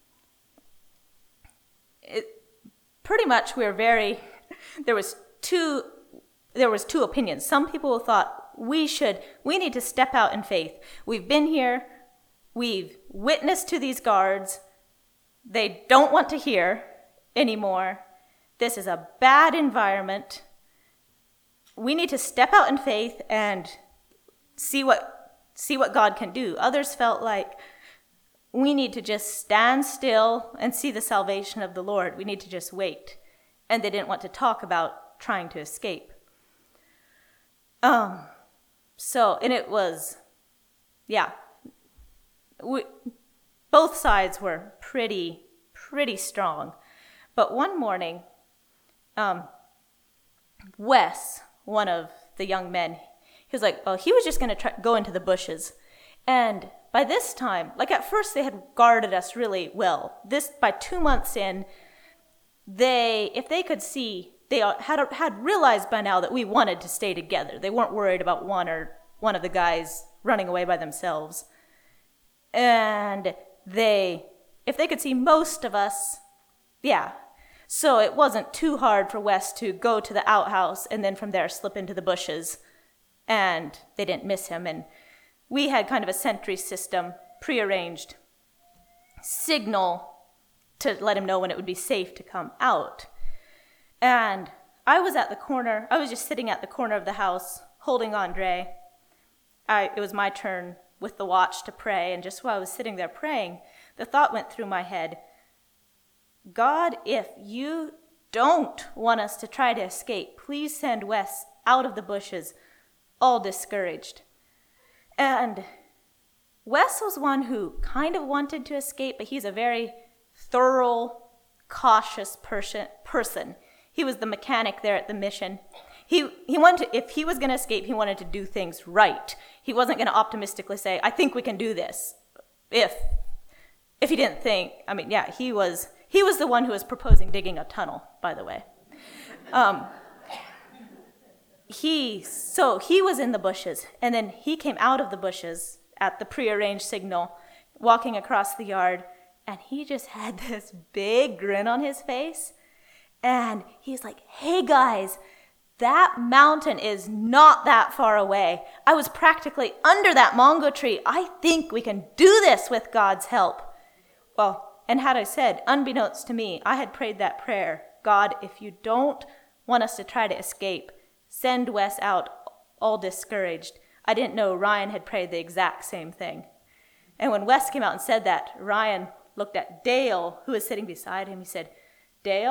It, pretty much we were very, there was two, there was two opinions. Some people thought we should, we need to step out in faith. We've been here, we've witnessed to these guards, they don't want to hear anymore. This is a bad environment. We need to step out in faith and see what see what God can do. Others felt like we need to just stand still and see the salvation of the Lord. We need to just wait. And they didn't want to talk about trying to escape. Um. So, and it was, yeah, we, both sides were pretty, pretty strong. But one morning, um, Wes, one of the young men, he was like, well, he was just going to go into the bushes. And by this time, like at first they had guarded us really well. This, by two months in, they, if they could see, they had had realized by now that we wanted to stay together. They weren't worried about one or one of the guys running away by themselves. And they, if they could see most of us, yeah. So it wasn't too hard for Wes to go to the outhouse and then from there slip into the bushes. And they didn't miss him. And we had kind of a sentry system, prearranged signal to let him know when it would be safe to come out. And I was at the corner, I was just sitting at the corner of the house holding Andre. I, it was my turn with the watch to pray, and just while I was sitting there praying, the thought went through my head, God, if you don't want us to try to escape, please send Wes out of the bushes, all discouraged. And Wes was one who kind of wanted to escape, but he's a very thorough, cautious person. person. He was the mechanic there at the mission. He he wanted to, if he was going to escape, he wanted to do things right. He wasn't going to optimistically say, I think we can do this. If if he didn't think, I mean, yeah, he was he was the one who was proposing digging a tunnel, by the way. Um, he so he was in the bushes, and then he came out of the bushes at the prearranged signal, walking across the yard, and he just had this big grin on his face. And he's like, hey guys, that mountain is not that far away. I was practically under that mango tree. I think we can do this with God's help. Well, and had I said, unbeknownst to me, I had prayed that prayer, God, if you don't want us to try to escape, send Wes out all discouraged. I didn't know Ryan had prayed the exact same thing. And when Wes came out and said that, Ryan looked at Dale, who was sitting beside him. He said, Dale,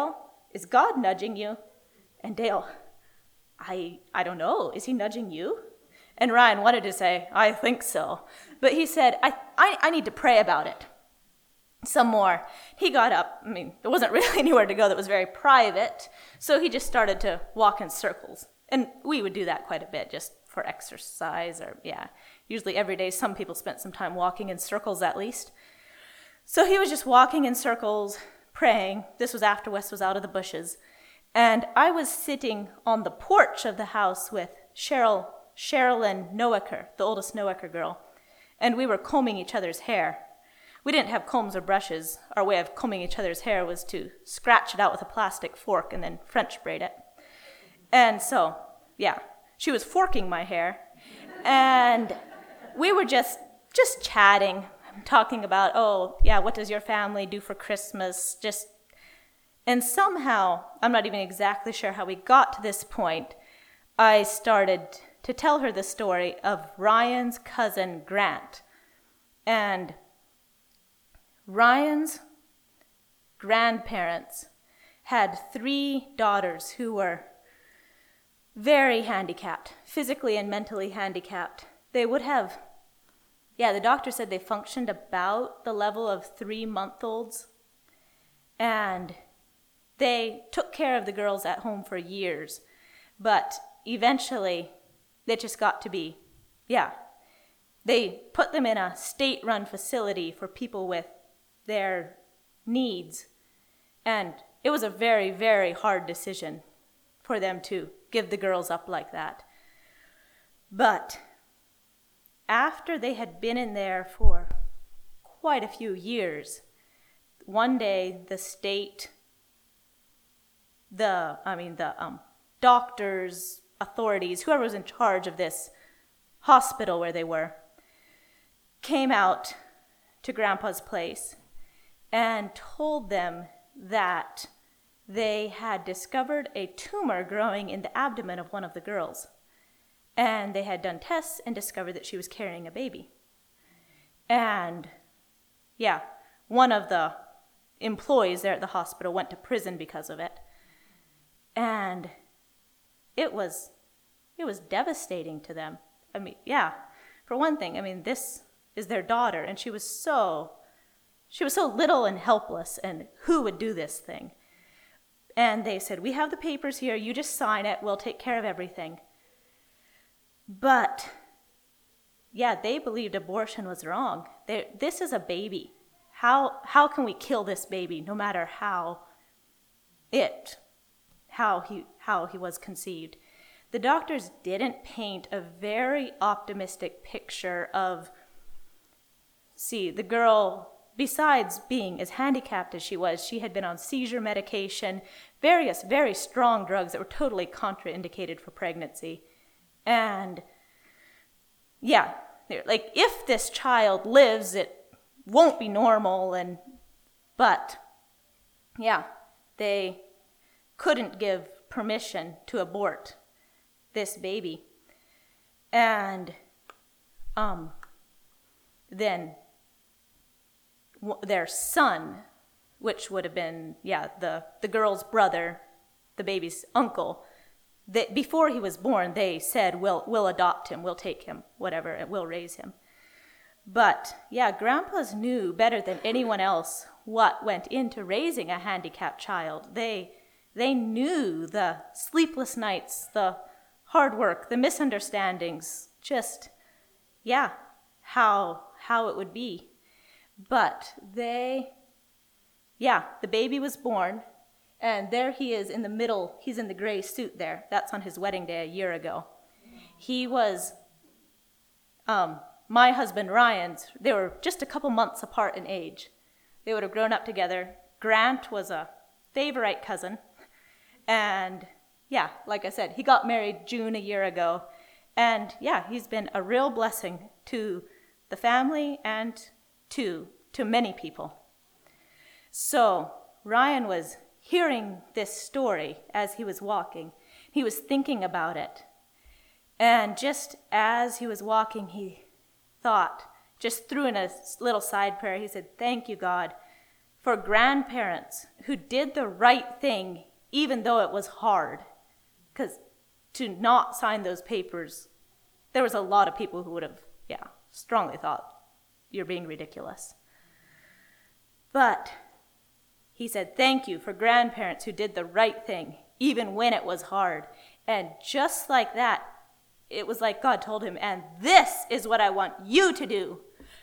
is God nudging you? And Dale, I, I don't know. Is he nudging you? And Ryan wanted to say, I think so. But he said, I, I, I need to pray about it some more. He got up. I mean, there wasn't really anywhere to go that was very private. So he just started to walk in circles. And we would do that quite a bit just for exercise or, yeah. Usually every day some people spent some time walking in circles at least. So he was just walking in circles, praying. This was after Wes was out of the bushes. And I was sitting on the porch of the house with Cheryl, Sherilyn Noacker, the oldest Noacker girl. And we were combing each other's hair. We didn't have combs or brushes. Our way of combing each other's hair was to scratch it out with a plastic fork and then French braid it. And so, yeah, she was forking my hair. And we were just just chatting, talking about, oh, yeah, what does your family do for Christmas? Just, and somehow, I'm not even exactly sure how we got to this point, I started to tell her the story of Ryan's cousin, Grant. And Ryan's grandparents had three daughters who were very handicapped, physically and mentally handicapped. They would have, yeah, the doctor said they functioned about the level of three-month-olds. And they took care of the girls at home for years. But eventually, they just got to be, yeah, they put them in a state-run facility for people with their needs. And it was a very, very hard decision for them to give the girls up like that. But after they had been in there for quite a few years, one day the state, the, I mean, the um, doctors, authorities, whoever was in charge of this hospital where they were, came out to Grandpa's place and told them that they had discovered a tumor growing in the abdomen of one of the girls. And they had done tests and discovered that she was carrying a baby. And, yeah, one of the employees there at the hospital went to prison because of it. And it was, it was devastating to them. I mean, yeah, for one thing, I mean, this is their daughter, and she was so, she was so little and helpless, and who would do this thing? And they said, we have the papers here, you just sign it, we'll take care of everything. But, yeah, they believed abortion was wrong. They, this is a baby. How, how can we kill this baby, no matter how it, how he, how he was conceived? The doctors didn't paint a very optimistic picture of, see, the girl, besides being as handicapped as she was, she had been on seizure medication, various very strong drugs that were totally contraindicated for pregnancy. And, yeah, like, if this child lives, it won't be normal, and, but, yeah, they couldn't give permission to abort this baby. And, um, then w- their son, which would have been, yeah, the, the girl's brother, the baby's uncle, they, before he was born, they said, we'll, we'll adopt him, we'll take him, whatever, and we'll raise him. But, yeah, grandpas knew better than anyone else what went into raising a handicapped child. They, they knew the sleepless nights, the hard work, the misunderstandings, just, yeah, how, how it would be. But they, yeah, the baby was born, and there he is in the middle. He's in the gray suit there. That's on his wedding day a year ago. He was, um, my husband Ryan's, they were just a couple months apart in age. They would have grown up together. Grant was a favorite cousin. And yeah, like I said, he got married June a year ago. And yeah, he's been a real blessing to the family and to, to many people. So Ryan was hearing this story as he was walking. He was thinking about it. And just as he was walking, he thought, just threw in a little side prayer, he said, thank you, God, for grandparents who did the right thing even though it was hard, because to not sign those papers, there was a lot of people who would have, yeah, strongly thought you're being ridiculous. But he said, thank you for grandparents who did the right thing, even when it was hard. And just like that, it was like God told him, and this is what I want you to do.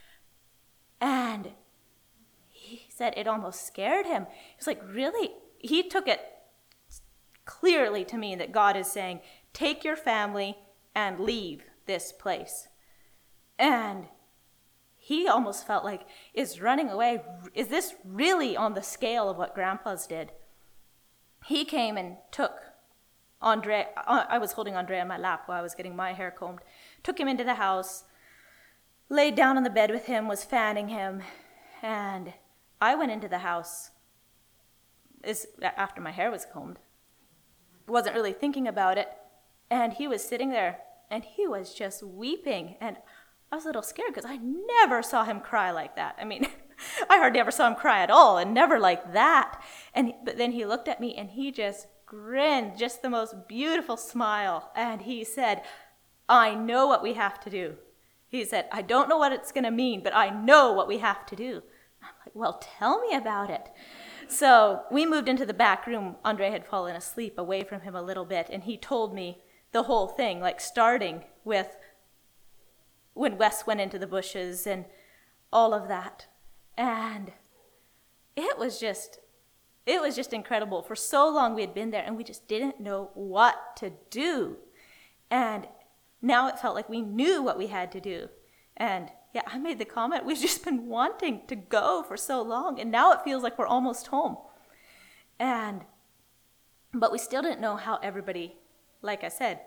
And he said it almost scared him. He was like, really? He took it clearly to mean that God is saying, take your family and leave this place. And he almost felt like, is running away, is this really on the scale of what grandpas did? He came and took Andre, I was holding Andre on my lap while I was getting my hair combed, took him into the house, laid down on the bed with him, was fanning him, and I went into the house after my hair was combed. Wasn't really thinking about it, and he was sitting there, and he was just weeping, and I was a little scared because I never saw him cry like that. I mean, I hardly ever saw him cry at all, and never like that. And but then he looked at me, and he just grinned, just the most beautiful smile, and he said, I know what we have to do. He said, I don't know what it's going to mean, but I know what we have to do. I'm like, well, tell me about it. So we moved into the back room. Andre had fallen asleep away from him a little bit, and he told me the whole thing, like starting with when Wes went into the bushes and all of that. And it was just, it was just incredible. For so long we had been there, and we just didn't know what to do. And now it felt like we knew what we had to do. And yeah, I made the comment, we've just been wanting to go for so long, and now it feels like we're almost home. And, but we still didn't know how everybody, like I said,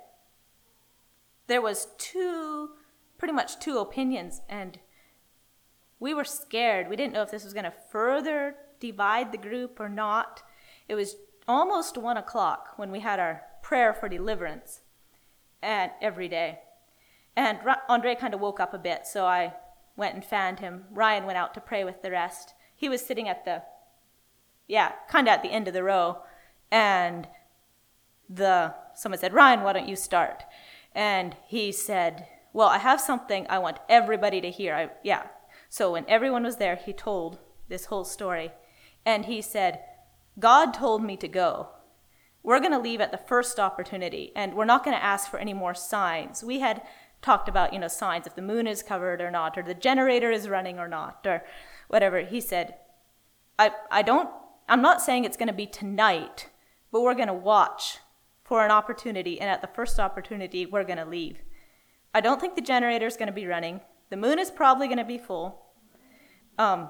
there was two, pretty much two opinions, and we were scared. We didn't know if this was going to further divide the group or not. It was almost one o'clock when we had our prayer for deliverance, and every day. And Andre kind of woke up a bit, so I went and fanned him. Ryan went out to pray with the rest. He was sitting at the, yeah, kind of at the end of the row, and the someone said, Ryan, why don't you start? And he said, well, I have something I want everybody to hear. I, yeah. So when everyone was there, he told this whole story. And he said, God told me to go. We're going to leave at the first opportunity, and we're not going to ask for any more signs. We had talked about, you know, signs, if the moon is covered or not, or the generator is running or not, or whatever. He said, I, I don't, I'm not saying it's going to be tonight, but we're going to watch for an opportunity, and at the first opportunity, we're going to leave. I don't think the generator is going to be running. The moon is probably going to be full. Um,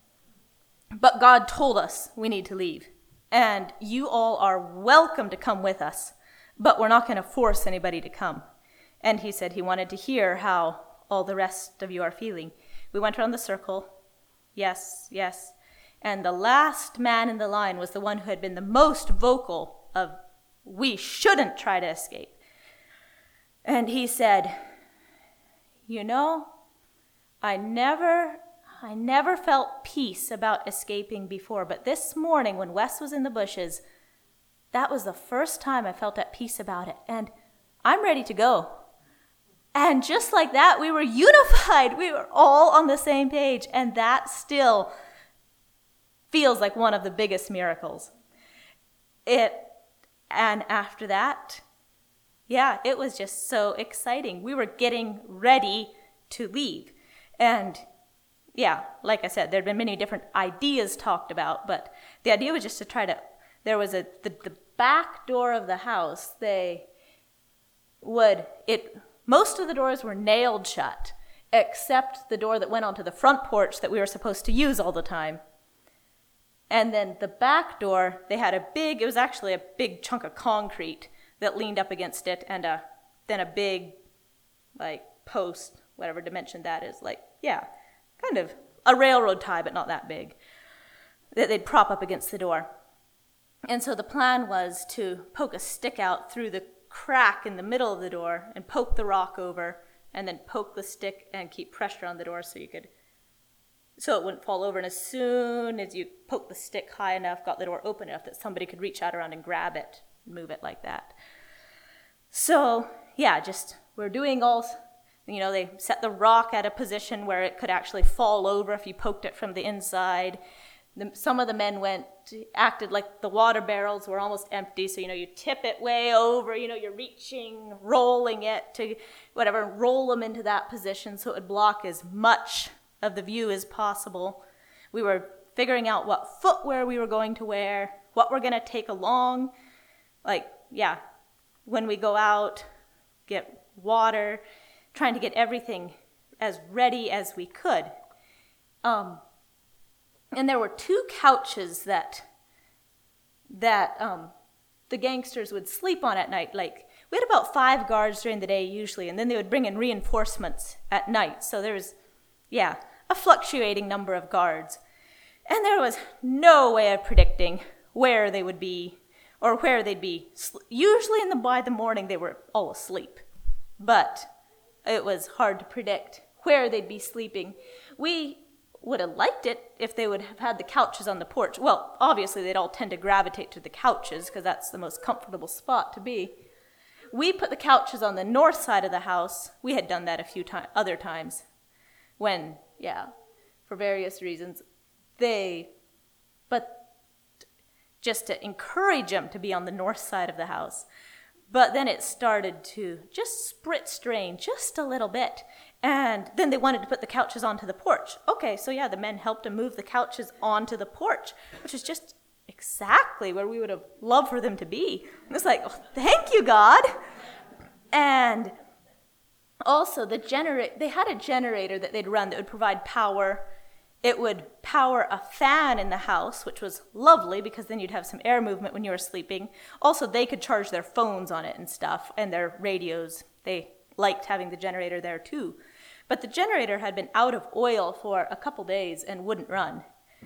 but God told us we need to leave. And you all are welcome to come with us, but we're not going to force anybody to come. And he said he wanted to hear how all the rest of you are feeling. We went around the circle. Yes, yes. And the last man in the line was the one who had been the most vocal of, we shouldn't try to escape. And he said, you know, I never, I never felt peace about escaping before, but this morning when Wes was in the bushes, that was the first time I felt at peace about it, and I'm ready to go. And just like that, we were unified. We were all on the same page, and that still feels like one of the biggest miracles. It, and after that, yeah, it was just so exciting. We were getting ready to leave. And yeah, like I said, there had been many different ideas talked about, but the idea was just to try to, there was a, the, the back door of the house, they would, it, most of the doors were nailed shut, except the door that went onto the front porch that we were supposed to use all the time. And then the back door, they had a big, it was actually a big chunk of concrete that leaned up against it, and a, then a big, like, post, whatever dimension that is, like, yeah, kind of a railroad tie, but not that big, that they'd prop up against the door. And so the plan was to poke a stick out through the crack in the middle of the door and poke the rock over, and then poke the stick and keep pressure on the door so you could so it wouldn't fall over. And as soon as you poke the stick high enough, got the door open enough that somebody could reach out around and grab it, and move it like that. So yeah, just we're doing all, you know, they set the rock at a position where it could actually fall over if you poked it from the inside. The, some of the men went, acted like the water barrels were almost empty, so, you know, you tip it way over, you know, you're reaching, rolling it to whatever, roll them into that position so it would block as much of the view as possible. We were figuring out what footwear we were going to wear, what we're going to take along, like, yeah, when we go out, get water, trying to get everything as ready as we could. Um, and there were two couches that that um, the gangsters would sleep on at night. Like, we had about five guards during the day usually, and then they would bring in reinforcements at night. So there was, yeah, a fluctuating number of guards. And there was no way of predicting where they would be or where they'd be. Usually in the by the morning they were all asleep, but it was hard to predict where they'd be sleeping. We would have liked it if they would have had the couches on the porch. Well, obviously they'd all tend to gravitate to the couches because that's the most comfortable spot to be. We put the couches on the north side of the house. We had done that a few time, other times when, yeah, for various reasons. They, but just to encourage them to be on the north side of the house. But then it started to just split strain just a little bit. And then they wanted to put the couches onto the porch. Okay, so yeah, the men helped to move the couches onto the porch, which is just exactly where we would have loved for them to be. It was like, oh, thank you, God. And also the generator, they had a generator that they'd run that would provide power. It would power a fan in the house, which was lovely because then you'd have some air movement when you were sleeping. Also, they could charge their phones on it and stuff, and their radios. They liked having the generator there too. But the generator had been out of oil for a couple days and wouldn't run.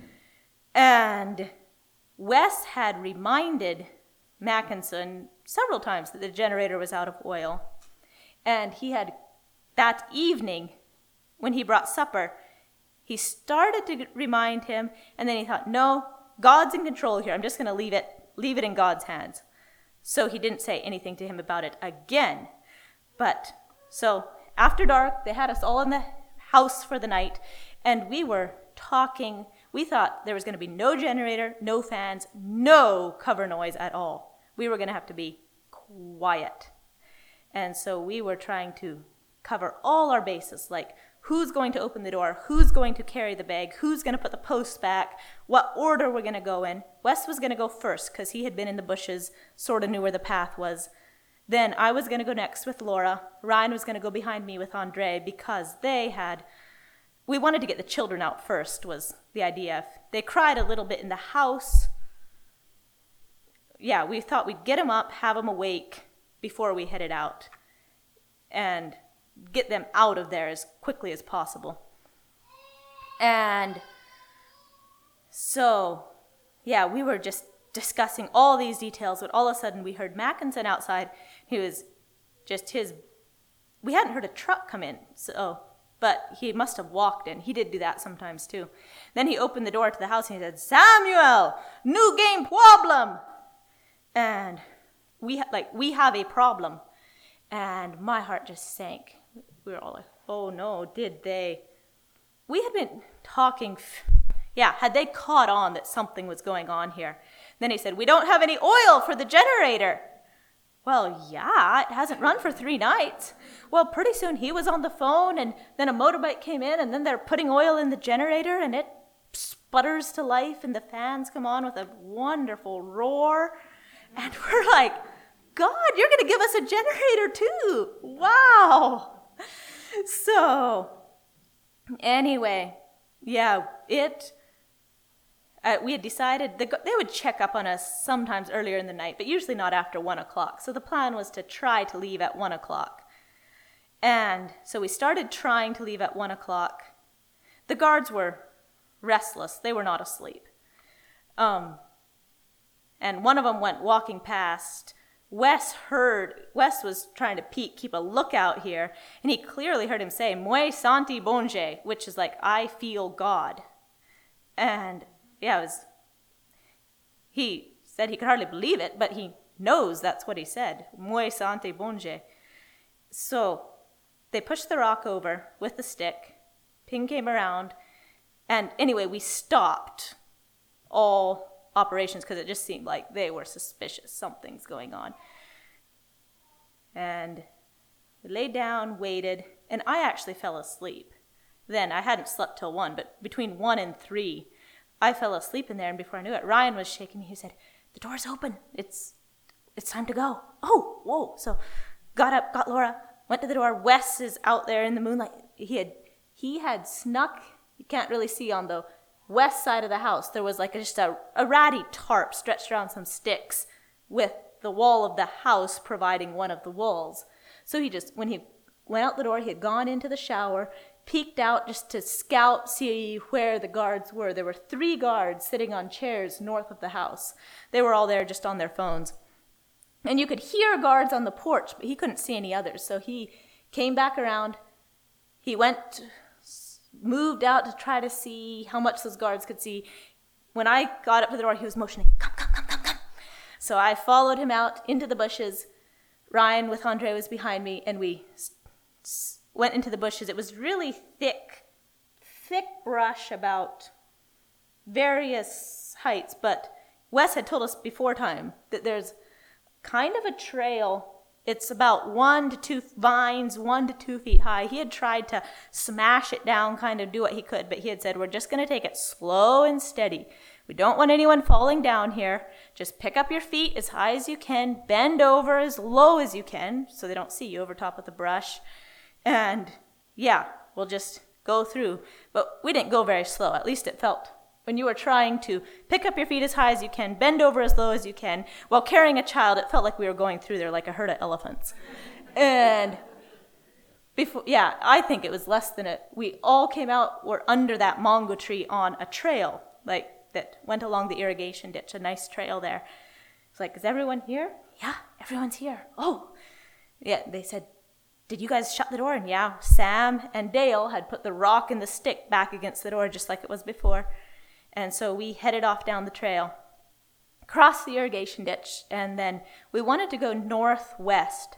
And Wes had reminded Mackinson several times that the generator was out of oil. And he had, that evening, when he brought supper, he started to remind him, and then he thought, no, God's in control here. I'm just going to leave it, leave it in God's hands. So he didn't say anything to him about it again. But, so after dark, they had us all in the house for the night, and we were talking. We thought there was going to be no generator, no fans, no cover noise at all. We were going to have to be quiet. And so we were trying to cover all our bases, like who's going to open the door, who's going to carry the bag, who's going to put the posts back, what order we're going to go in. Wes was going to go first because he had been in the bushes, sort of knew where the path was. Then I was going to go next with Laura. Ryan was going to go behind me with Andre because they had, we wanted to get the children out first was the idea. They cried a little bit in the house. Yeah, we thought we'd get them up, have them awake before we headed out and get them out of there as quickly as possible. And so, yeah, we were just discussing all these details, but all of a sudden we heard Mackinson outside. He was just his, we hadn't heard a truck come in, so, but he must have walked in. He did do that sometimes too. Then he opened the door to the house and he said, Samuel, new game problem. And we ha- like, we have a problem. And my heart just sank. We were all like, oh no, did they? We had been talking, f- yeah, had they caught on that something was going on here? Then he said, we don't have any oil for the generator. Well, yeah, it hasn't run for three nights. Well, pretty soon he was on the phone, and then a motorbike came in, and then they're putting oil in the generator, and it sputters to life, and the fans come on with a wonderful roar. And we're like, God, you're going to give us a generator too. Wow. So, anyway, yeah, it, uh, we had decided that they would check up on us sometimes earlier in the night, but usually not after one o'clock. So the plan was to try to leave at one o'clock. And so we started trying to leave at one o'clock. The guards were restless. They were not asleep. Um, and one of them went walking past Wes heard, Wes was trying to peek, keep a lookout here, and he clearly heard him say, "Moi santi bonje," which is like, "I feel God." And yeah, it was, he said he could hardly believe it, but he knows that's what he said, "Moi santi bonje." So they pushed the rock over with the stick. Ping came around, and anyway, we stopped all operations because it just seemed like they were suspicious. Something's going on. And we laid down, waited, and I actually fell asleep. Then I hadn't slept till one, but between one and three, I fell asleep in there, and before I knew it, Ryan was shaking me. He said, "The door's open. It's it's time to go." Oh, whoa. So got up, got Laura, went to the door. Wes is out there in the moonlight. He had he had snuck, you can't really see on the west side of the house, there was like a, just a, a ratty tarp stretched around some sticks with the wall of the house providing one of the walls. So he just, when he went out the door, he had gone into the shower, peeked out just to scout, see where the guards were. There were three guards sitting on chairs north of the house. They were all there just on their phones. And you could hear guards on the porch, but he couldn't see any others. So he came back around. He went, moved out to try to see how much those guards could see. When I got up to the door, he was motioning, "Come, come, come, come, come." So I followed him out into the bushes. Ryan with Andre was behind me, and we s- s- went into the bushes. It was really thick, thick brush about various heights, but Wes had told us before time that there's kind of a trail. It's about one to two vines, one to two feet high. He had tried to smash it down, kind of do what he could, but he had said, "We're just going to take it slow and steady. We don't want anyone falling down here. Just pick up your feet as high as you can, bend over as low as you can so they don't see you over top of the brush. And yeah, we'll just go through." But we didn't go very slow. At least it felt, when you were trying to pick up your feet as high as you can, bend over as low as you can, while carrying a child, it felt like we were going through there like a herd of elephants. And before, yeah, I think it was less than a, we all came out, were under that mango tree on a trail, like that went along the irrigation ditch, a nice trail there. It's like, "Is everyone here?" "Yeah, everyone's here." "Oh." Yeah, they said, "Did you guys shut the door?" And yeah, Sam and Dale had put the rock and the stick back against the door just like it was before. And so we headed off down the trail, crossed the irrigation ditch, and then we wanted to go northwest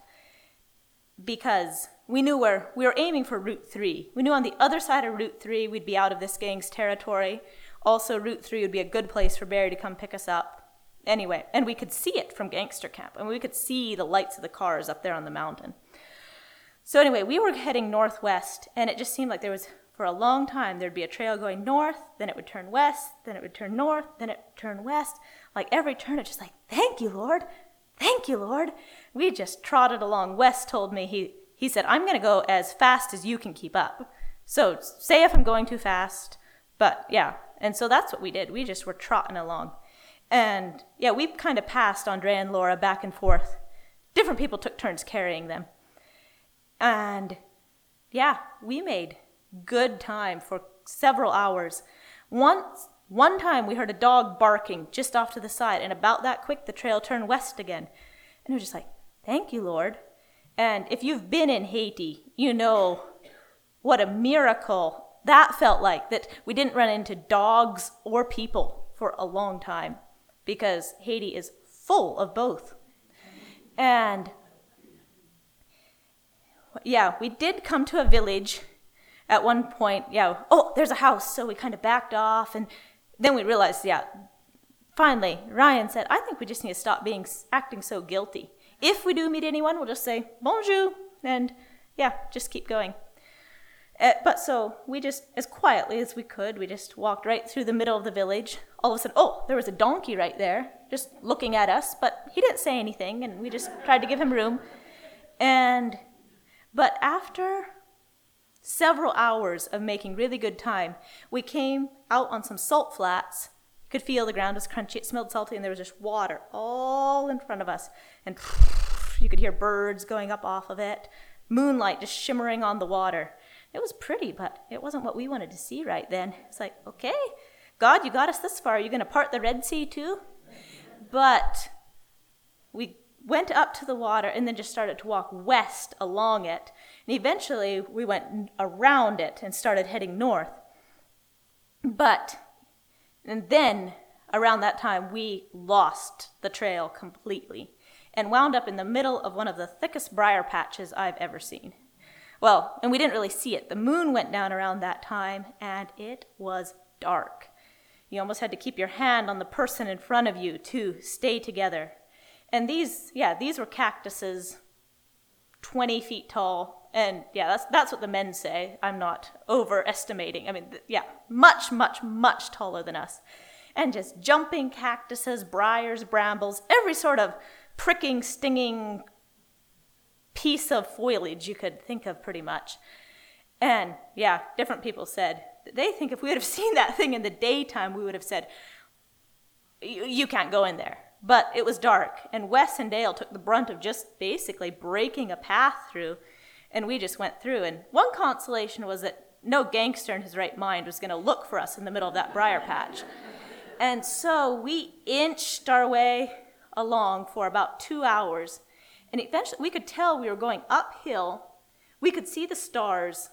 because we knew where, we were aiming for Route three. We knew on the other side of Route three we'd be out of this gang's territory. Also, Route three would be a good place for Barry to come pick us up. Anyway, and we could see it from Gangster Camp, and we could see the lights of the cars up there on the mountain. So anyway, we were heading northwest, and it just seemed like there was, for a long time, there'd be a trail going north, then it would turn west, then it would turn north, then it would turn west. Like every turn, it's just like, "Thank you, Lord. Thank you, Lord." We just trotted along. Wes told me, he, he said, "I'm going to go as fast as you can keep up. So say if I'm going too fast." But yeah, and so that's what we did. We just were trotting along. And yeah, we kind of passed Andre and Laura back and forth. Different people took turns carrying them. And yeah, we made good time for several hours. Once, one time we heard a dog barking just off to the side, and about that quick the trail turned west again. And it was just like, "Thank you, Lord." And if you've been in Haiti, you know what a miracle that felt like, that we didn't run into dogs or people for a long time, because Haiti is full of both. And yeah, we did come to a village at one point. Yeah, "Oh, there's a house." So we kind of backed off, and then we realized, yeah, finally, Ryan said, "I think we just need to stop being acting so guilty. If we do meet anyone, we'll just say, 'Bonjour,' and yeah, just keep going." Uh, but so we just, as quietly as we could, we just walked right through the middle of the village. All of a sudden, oh, there was a donkey right there, just looking at us, but he didn't say anything, and we just tried to give him room. And, but after several hours of making really good time, we came out on some salt flats. You could feel the ground was crunchy, it smelled salty, and there was just water all in front of us. And you could hear birds going up off of it, moonlight just shimmering on the water. It was pretty, but it wasn't what we wanted to see right then. It's like, okay, God, you got us this far. Are you going to part the Red Sea too? But we went up to the water and then just started to walk west along it. And eventually we went around it and started heading north. But, and then around that time we lost the trail completely and wound up in the middle of one of the thickest briar patches I've ever seen. Well, and we didn't really see it. The moon went down around that time and it was dark. You almost had to keep your hand on the person in front of you to stay together. And these, yeah, these were cactuses, twenty feet tall. And yeah, that's that's what the men say. I'm not overestimating. I mean, th- yeah, much, much, much taller than us. And just jumping cactuses, briars, brambles, every sort of pricking, stinging piece of foliage you could think of pretty much. And yeah, different people said, they think if we would have seen that thing in the daytime, we would have said, you can't go in there. But it was dark, and Wes and Dale took the brunt of just basically breaking a path through, and we just went through. And one consolation was that no gangster in his right mind was going to look for us in the middle of that briar patch. And so we inched our way along for about two hours, and eventually we could tell we were going uphill. We could see the stars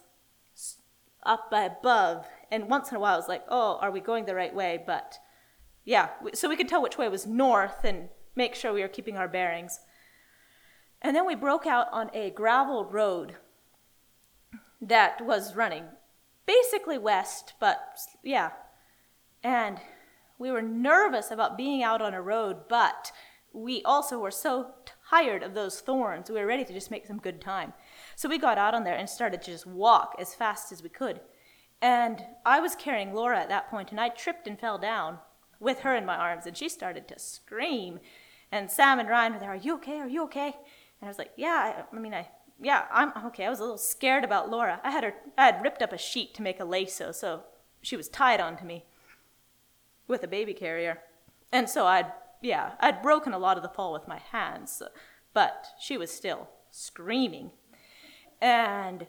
up above, and once in a while it was like, oh, are we going the right way? But yeah, so we could tell which way was north and make sure we were keeping our bearings. And then we broke out on a gravel road that was running basically west, but yeah. And we were nervous about being out on a road, but we also were so tired of those thorns, we were ready to just make some good time. So we got out on there and started to just walk as fast as we could. And I was carrying Laura at that point, and I tripped and fell down with her in my arms, and she started to scream. And Sam and Ryan were there, are you okay, are you okay? And I was like, yeah, I, I mean, I, yeah, I'm okay. I was a little scared about Laura. I had her, I had ripped up a sheet to make a lasso, so she was tied onto me with a baby carrier. And so I'd, yeah, I'd broken a lot of the fall with my hands, so, but she was still screaming. And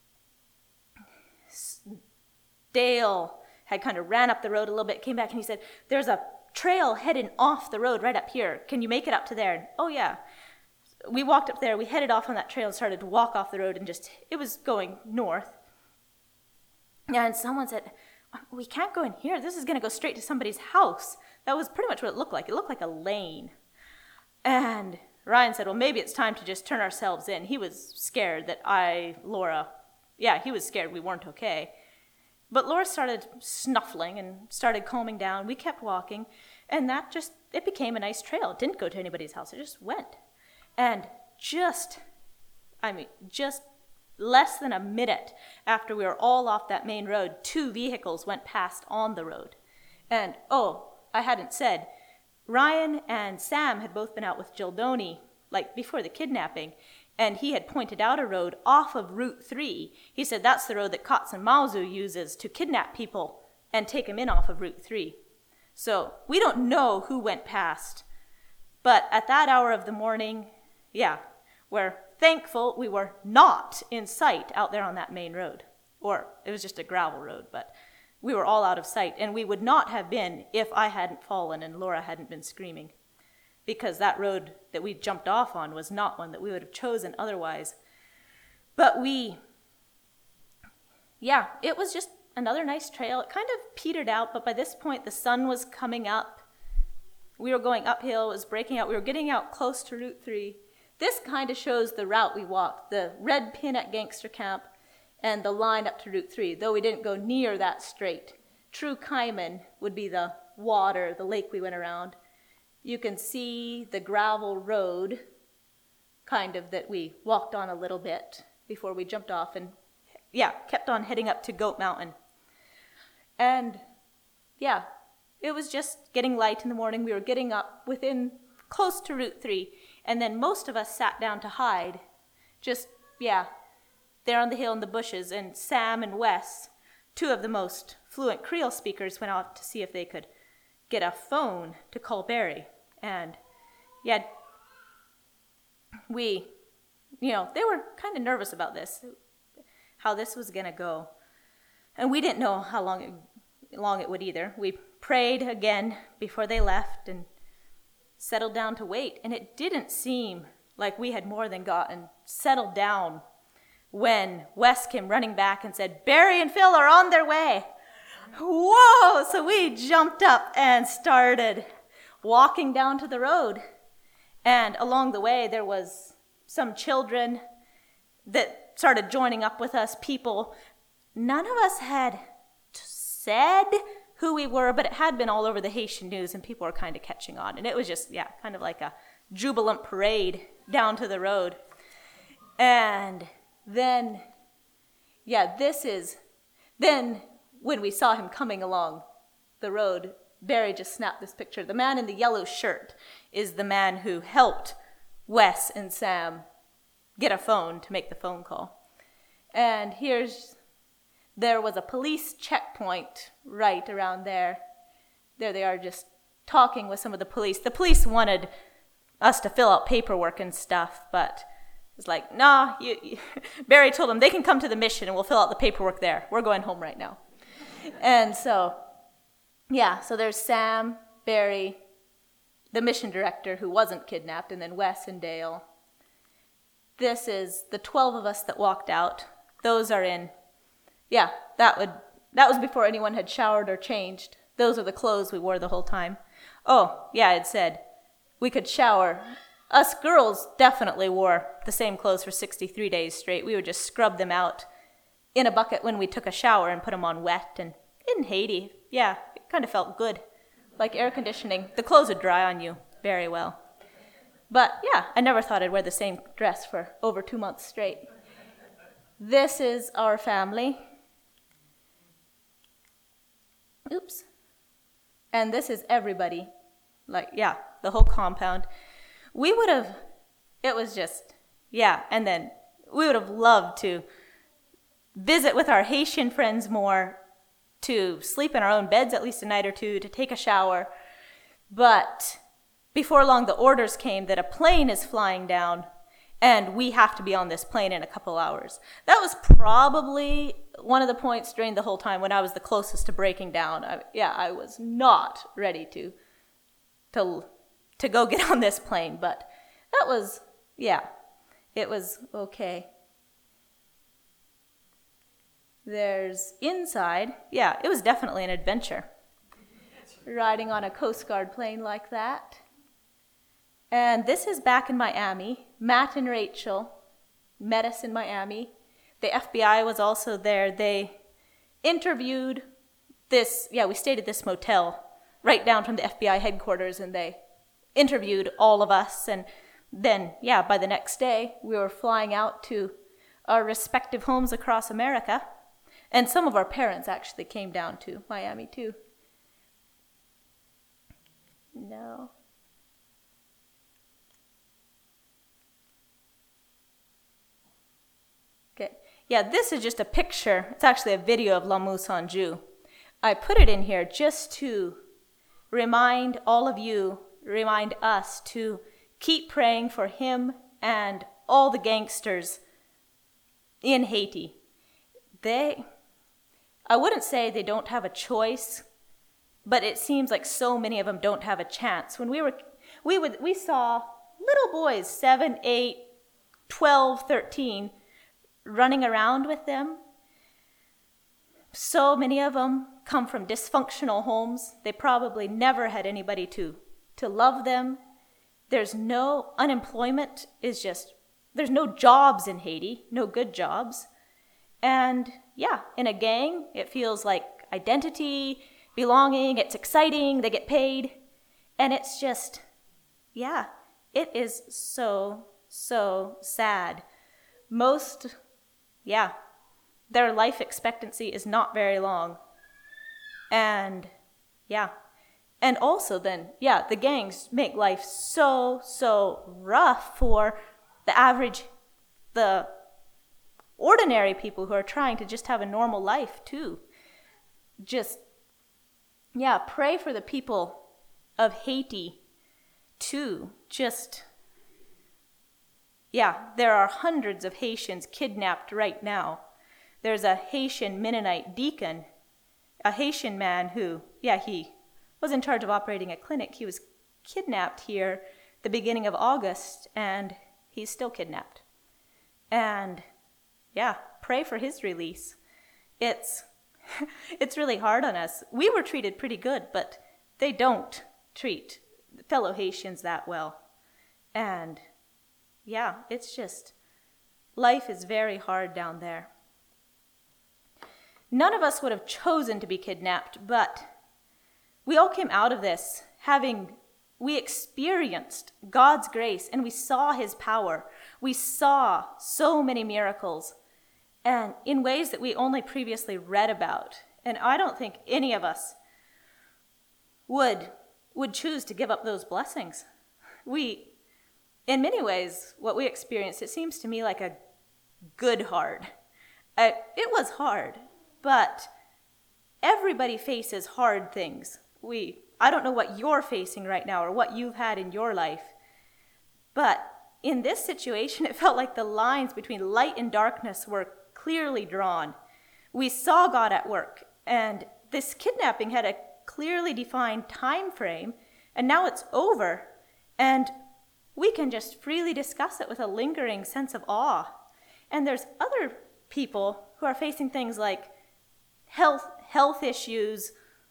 Dale had kind of ran up the road a little bit, came back, and he said, there's a trail heading off the road right up here. Can you make it up to there? And, oh, yeah. We walked up there. We headed off on that trail and started to walk off the road, and just, it was going north. And someone said, we can't go in here. This is going to go straight to somebody's house. That was pretty much what it looked like. It looked like a lane. And Ryan said, well, maybe it's time to just turn ourselves in. He was scared that I, Laura, yeah, he was scared we weren't okay. But Laura started snuffling and started calming down. We kept walking, and that just, it became a nice trail. It didn't go to anybody's house. It just went. And just, I mean, just less than a minute after we were all off that main road, two vehicles went past on the road. And, oh, I hadn't said, Ryan and Sam had both been out with Gildoni, like before the kidnapping, and he had pointed out a road off of Route three. He said that's the road that Katsun Maozu uses to kidnap people and take them in off of Route three. So we don't know who went past. But at that hour of the morning, yeah, we're thankful we were not in sight out there on that main road. Or it was just a gravel road, but we were all out of sight. And we would not have been if I hadn't fallen and Laura hadn't been screaming. Because that road that we jumped off on was not one that we would have chosen otherwise. But we, yeah, it was just another nice trail. It kind of petered out, but by this point the sun was coming up. We were going uphill, it was breaking out. We were getting out close to Route three. This kind of shows the route we walked, the red pin at Gangster Camp and the line up to Route three, though we didn't go near that straight. True Kaiman would be the water, the lake we went around. You can see the gravel road, kind of, that we walked on a little bit before we jumped off and, yeah, kept on heading up to Goat Mountain. And, yeah, it was just getting light in the morning. We were getting up within close to Route three, and then most of us sat down to hide. Just, yeah, there on the hill in the bushes, and Sam and Wes, two of the most fluent Creole speakers, went off to see if they could get a phone to call Barry. And, yeah, we, you know, they were kind of nervous about this, how this was going to go. And we didn't know how long it, long it would either. We prayed again before they left, and settled down to wait. And it didn't seem like we had more than gotten settled down when Wes came running back and said, Barry and Phil are on their way. Whoa! So we jumped up and started walking down to the road. And along the way, there was some children that started joining up with us, people. None of us had said who we were, but it had been all over the Haitian news, and people were kind of catching on. And it was just, yeah, kind of like a jubilant parade down to the road. And then, yeah, this is, then when we saw him coming along the road, Barry just snapped this picture. The man in the yellow shirt is the man who helped Wes and Sam get a phone to make the phone call. And here's, there was a police checkpoint right around there. There they are just talking with some of the police. The police wanted us to fill out paperwork and stuff, but it's like, nah, you, you. Barry told them they can come to the mission and we'll fill out the paperwork there. We're going home right now. And so, yeah, so there's Sam, Barry, the mission director who wasn't kidnapped, and then Wes and Dale. This is the twelve of us that walked out. Those are in, yeah, that would that was before anyone had showered or changed. Those are the clothes we wore the whole time. Oh, yeah, it said we could shower. Us girls definitely wore the same clothes for sixty-three days straight. We would just scrub them out in a bucket when we took a shower and put them on wet. And in Haiti, yeah, it kind of felt good, like air conditioning. The clothes would dry on you very well. But yeah, I never thought I'd wear the same dress for over two months straight. This is our family. Oops. And this is everybody. Like, yeah, the whole compound. We would have, it was just, yeah, and then we would have loved to visit with our Haitian friends more, to sleep in our own beds at least a night or two, to take a shower. But before long, the orders came that a plane is flying down and we have to be on this plane in a couple hours. That was probably one of the points during the whole time when I was the closest to breaking down. I, yeah, I was not ready to, to, to go get on this plane, but that was, yeah, it was okay. There's inside, yeah, it was definitely an adventure, riding on a Coast Guard plane like that. And this is back in Miami. Matt and Rachel met us in Miami. The F B I was also there. They interviewed this, yeah, we stayed at this motel right down from the F B I headquarters, and they interviewed all of us. And then, yeah, by the next day, we were flying out to our respective homes across America. And some of our parents actually came down to Miami too. No. Okay. Yeah, this is just a picture. It's actually a video of L'amour sans Dieu. I put it in here just to remind all of you, remind us to keep praying for him and all the gangsters in Haiti. They, I wouldn't say they don't have a choice, but it seems like so many of them don't have a chance. When we were, we would, we saw little boys, seven, eight, twelve, thirteen, running around with them. So many of them come from dysfunctional homes. They probably never had anybody to, to love them. There's no, unemployment is just, there's no jobs in Haiti, no good jobs. And yeah, in a gang, it feels like identity, belonging, it's exciting, they get paid. And it's just, yeah, it is so, so sad. Most, yeah, their life expectancy is not very long. And yeah, and also then, yeah, the gangs make life so, so rough for the average, the ordinary people who are trying to just have a normal life too. Just, yeah, pray for the people of Haiti too. Just, yeah, there are hundreds of Haitians kidnapped right now. There's a Haitian Mennonite deacon, a Haitian man who, yeah, he was in charge of operating a clinic. He was kidnapped here the beginning of August, and he's still kidnapped. And yeah, pray for his release. It's it's really hard on us. We were treated pretty good, but they don't treat fellow Haitians that well. And yeah, it's just, life is very hard down there. None of us would have chosen to be kidnapped, but we all came out of this having, we experienced God's grace and we saw his power. We saw so many miracles, and in ways that we only previously read about. And I don't think any of us would, would choose to give up those blessings. We, in many ways, what we experienced, it seems to me like a good hard. Uh, it was hard, but everybody faces hard things. We, I don't know what you're facing right now or what you've had in your life, but in this situation, it felt like the lines between light and darkness were clearly drawn. We saw God at work, and this kidnapping had a clearly defined time frame, and now it's over, and we can just freely discuss it with a lingering sense of awe. And there's other people who are facing things like health health issues,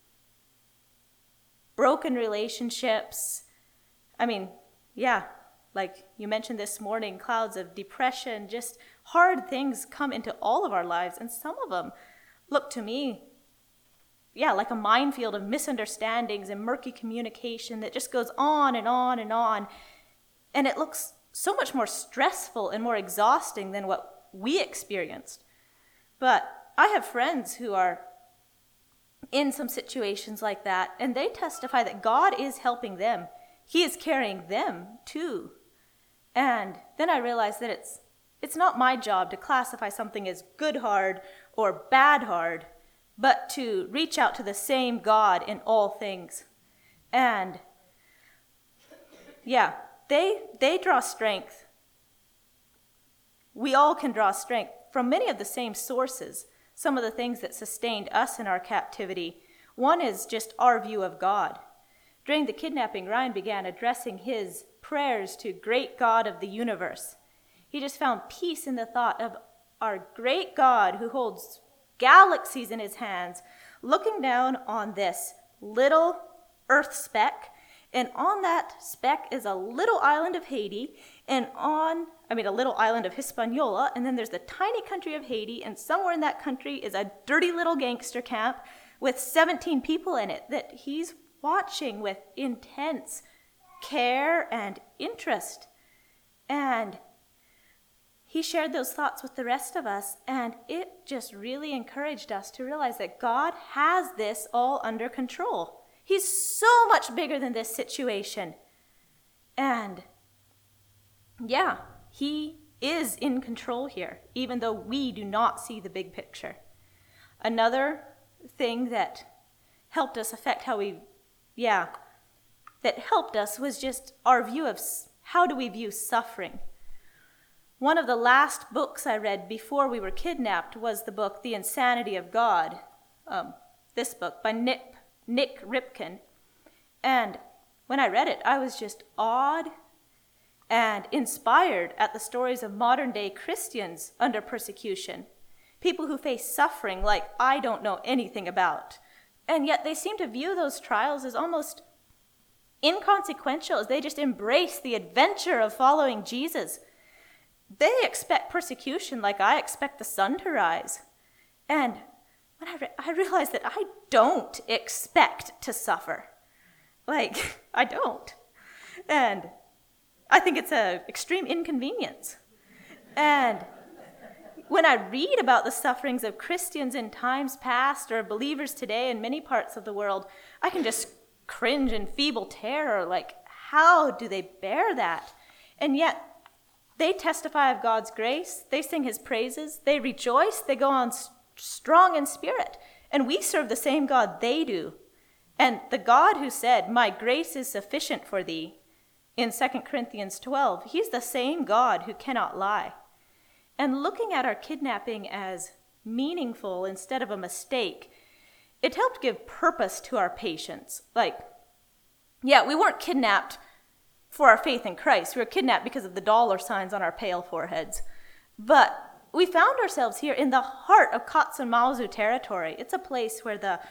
broken relationships. I mean, yeah, like you mentioned this morning, clouds of depression, just hard things come into all of our lives. And some of them look to me, yeah, like a minefield of misunderstandings and murky communication that just goes on and on and on. And it looks so much more stressful and more exhausting than what we experienced. But I have friends who are in some situations like that, and they testify that God is helping them. He is carrying them too. And then I realized that it's it's not my job to classify something as good hard or bad hard, but to reach out to the same God in all things. And yeah, they they draw strength. We all can draw strength from many of the same sources, some of the things that sustained us in our captivity. One is just our view of God. During the kidnapping, Ryan began addressing his prayers to great God of the universe. He just found peace in the thought of our great God who holds galaxies in his hands, looking down on this little earth speck, and on that speck is a little island of Haiti, and on, I mean, a little island of Hispaniola, and then there's the tiny country of Haiti, and somewhere in that country is a dirty little gangster camp with seventeen people in it that he's watching with intense care and interest. And he shared those thoughts with the rest of us, and it just really encouraged us to realize that God has this all under control. He's so much bigger than this situation. And yeah, he is in control here, even though we do not see the big picture. Another thing that helped us affect how we, yeah, that helped us was just our view of how do we view suffering. One of the last books I read before we were kidnapped was the book The Insanity of God, um, this book by Nick, Nick Ripken. And when I read it, I was just awed and inspired at the stories of modern-day Christians under persecution, people who face suffering like I don't know anything about. And yet they seem to view those trials as almost inconsequential, as they just embrace the adventure of following Jesus. They expect persecution like I expect the sun to rise. And when I, re- I realized that I don't expect to suffer. Like, I don't. And I think it's an extreme inconvenience. And when I read about the sufferings of Christians in times past or believers today in many parts of the world, I can just cringe in feeble terror. Like, how do they bear that? And yet, they testify of God's grace. They sing his praises. They rejoice. They go on st- strong in spirit. And we serve the same God they do. And the God who said, "My grace is sufficient for thee," in Second Corinthians twelve, he's the same God who cannot lie. And looking at our kidnapping as meaningful instead of a mistake, it helped give purpose to our patience. Like, Yeah, we weren't kidnapped for our faith in Christ. We were kidnapped because of the dollar signs on our pale foreheads. But we found ourselves here in the heart of Katsun Maozu territory. It's a place where the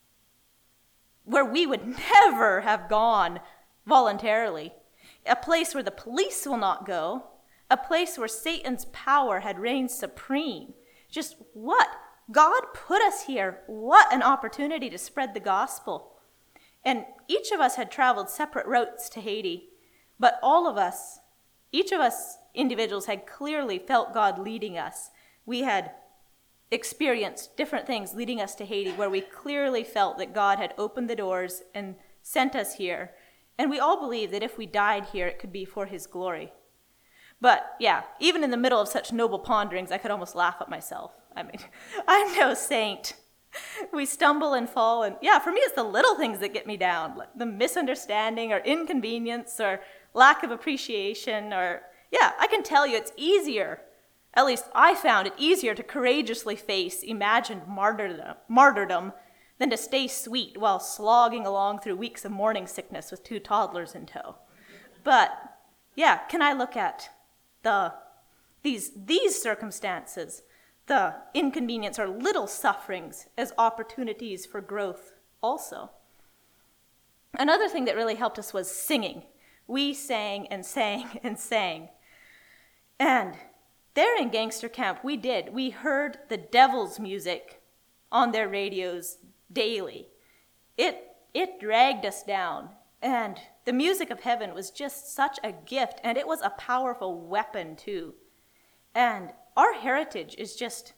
where we would never have gone voluntarily. A place where the police will not go. A place where Satan's power had reigned supreme. Just what? God put us here. What an opportunity to spread the gospel. And each of us had traveled separate routes to Haiti, but all of us, each of us individuals had clearly felt God leading us. We had experienced different things leading us to Haiti where we clearly felt that God had opened the doors and sent us here. And we all believed that if we died here, it could be for his glory. But yeah, even in the middle of such noble ponderings, I could almost laugh at myself. I mean, I'm no saint. We stumble and fall, and yeah, for me it's the little things that get me down, like the misunderstanding or inconvenience or lack of appreciation, or yeah, I can tell you it's easier, at least I found it easier to courageously face imagined martyrdom, martyrdom than to stay sweet while slogging along through weeks of morning sickness with two toddlers in tow. But yeah, can I look at the these these circumstances, the inconvenience or little sufferings, as opportunities for growth also? Another thing that really helped us was singing. We sang and sang and sang. And there in Gangster Camp, we did. We heard the devil's music on their radios daily. It, it dragged us down. And the music of heaven was just such a gift, and it was a powerful weapon too. And our heritage is just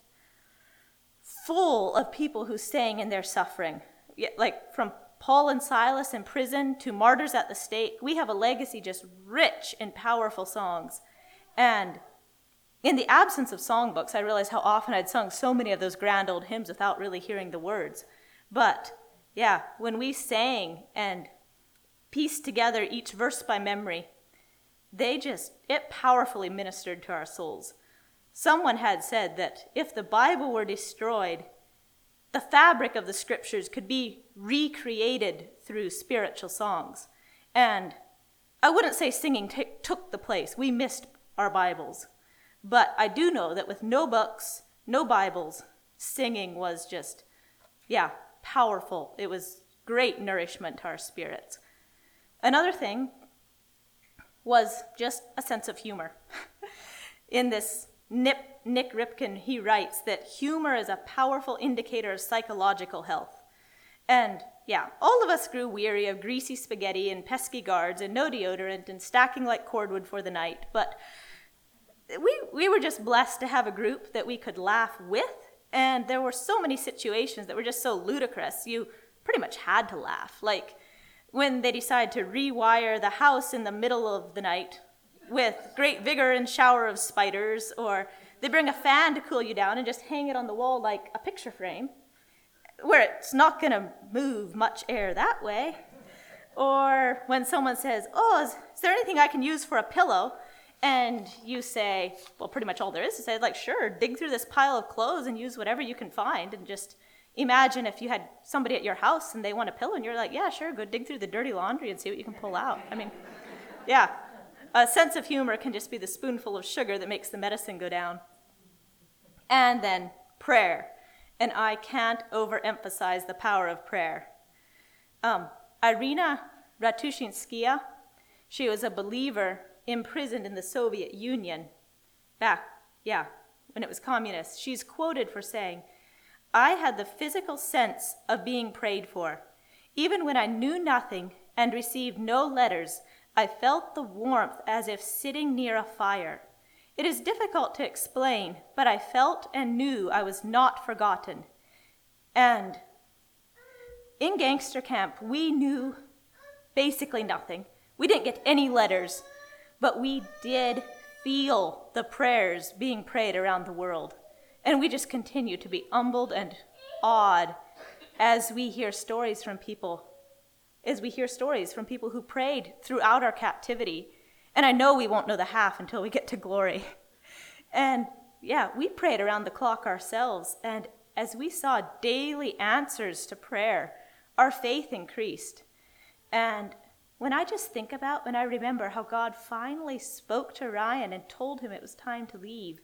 full of people who sang in their suffering. Like from Paul and Silas in prison to martyrs at the stake, we have a legacy just rich in powerful songs. And in the absence of songbooks, I realized how often I'd sung so many of those grand old hymns without really hearing the words. But yeah, when we sang and pieced together each verse by memory, they just, it powerfully ministered to our souls. Someone had said that if the Bible were destroyed, the fabric of the scriptures could be recreated through spiritual songs. And I wouldn't say singing t- took the place. We missed our Bibles. But I do know that with no books, no Bibles, singing was just, yeah, powerful. It was great nourishment to our spirits. Another thing was just a sense of humor. In this Nip, Nick Ripken, he writes that humor is a powerful indicator of psychological health. And yeah, all of us grew weary of greasy spaghetti and pesky guards and no deodorant and stacking like cordwood for the night. But we, we were just blessed to have a group that we could laugh with. And there were so many situations that were just so ludicrous, you pretty much had to laugh. Like when they decided to rewire the house in the middle of the night with great vigor and shower of spiders, or they bring a fan to cool you down and just hang it on the wall like a picture frame, where it's not going to move much air that way. Or when someone says, oh, is, is there anything I can use for a pillow? And you say, well, pretty much all there is to say, like, sure, dig through this pile of clothes and use whatever you can find. And just imagine if you had somebody at your house and they want a pillow and you're like, yeah, sure, go dig through the dirty laundry and see what you can pull out. I mean, yeah. A sense of humor can just be the spoonful of sugar that makes the medicine go down. And then prayer. And I can't overemphasize the power of prayer. Um, Irina Ratushinskaya, she was a believer imprisoned in the Soviet Union back, yeah, when it was communist. She's quoted for saying, I had the physical sense of being prayed for. Even when I knew nothing and received no letters, I felt the warmth as if sitting near a fire. It is difficult to explain, but I felt and knew I was not forgotten. And in Gangster Camp, we knew basically nothing. We didn't get any letters, but we did feel the prayers being prayed around the world. And we just continue to be humbled and awed as we hear stories from people as we hear stories from people who prayed throughout our captivity. And I know we won't know the half until we get to glory. And yeah, we prayed around the clock ourselves. And as we saw daily answers to prayer, our faith increased. And when I just think about, when I remember how God finally spoke to Ryan and told him it was time to leave,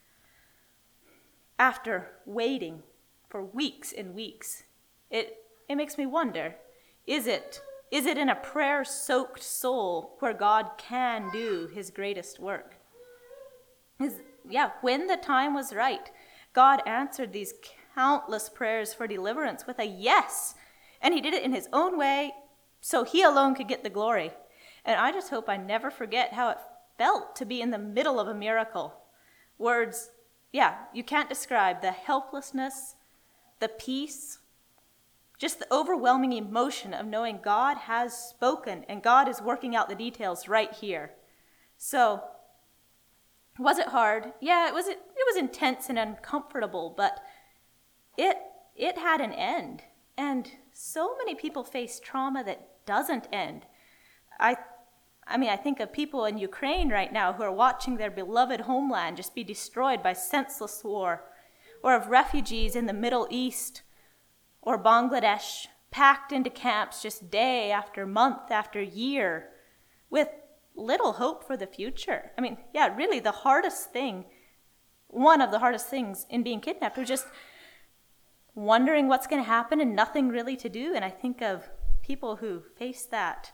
after waiting for weeks and weeks, it it makes me wonder, is it is it in a prayer-soaked soul where God can do his greatest work? Is, yeah, when the time was right, God answered these countless prayers for deliverance with a yes, and he did it in his own way, so he alone could get the glory. And I just hope I never forget how it felt to be in the middle of a miracle. Words, yeah, you can't describe the helplessness, the peace, just the overwhelming emotion of knowing God has spoken and God is working out the details right here. So, was it hard? Yeah, it was it was intense and uncomfortable, but it it had an end. And so many people face trauma that doesn't end. I I mean, I think of people in Ukraine right now who are watching their beloved homeland just be destroyed by senseless war, or of refugees in the Middle East or Bangladesh packed into camps just day after month after year with little hope for the future. I mean, yeah, really the hardest thing, one of the hardest things in being kidnapped was just wondering what's going to happen and nothing really to do. And I think of people who face that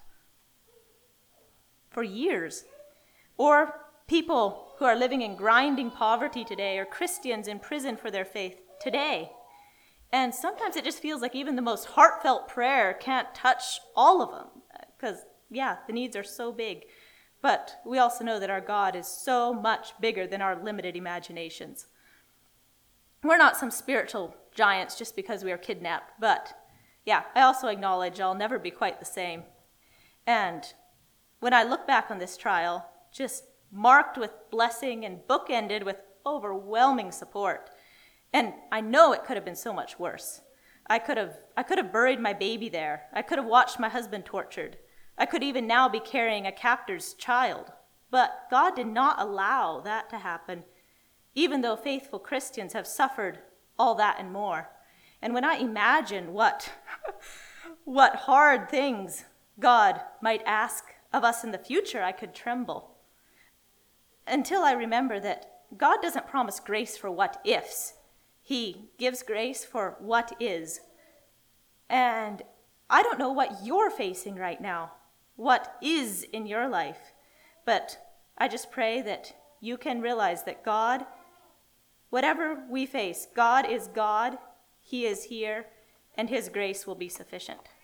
for years, or people who are living in grinding poverty today, or Christians in prison for their faith today. And sometimes it just feels like even the most heartfelt prayer can't touch all of them, because, yeah, the needs are so big. But we also know that our God is so much bigger than our limited imaginations. We're not some spiritual giants just because we are kidnapped, but, yeah, I also acknowledge I'll never be quite the same. And when I look back on this trial, just marked with blessing and bookended with overwhelming support, and I know it could have been so much worse. I could have I could have buried my baby there. I could have watched my husband tortured. I could even now be carrying a captor's child. But God did not allow that to happen, even though faithful Christians have suffered all that and more. And when I imagine what, what hard things God might ask of us in the future, I could tremble. Until I remember that God doesn't promise grace for what ifs. He gives grace for what is. And I don't know what you're facing right now, what is in your life, but I just pray that you can realize that God, whatever we face, God is God, He is here, and His grace will be sufficient.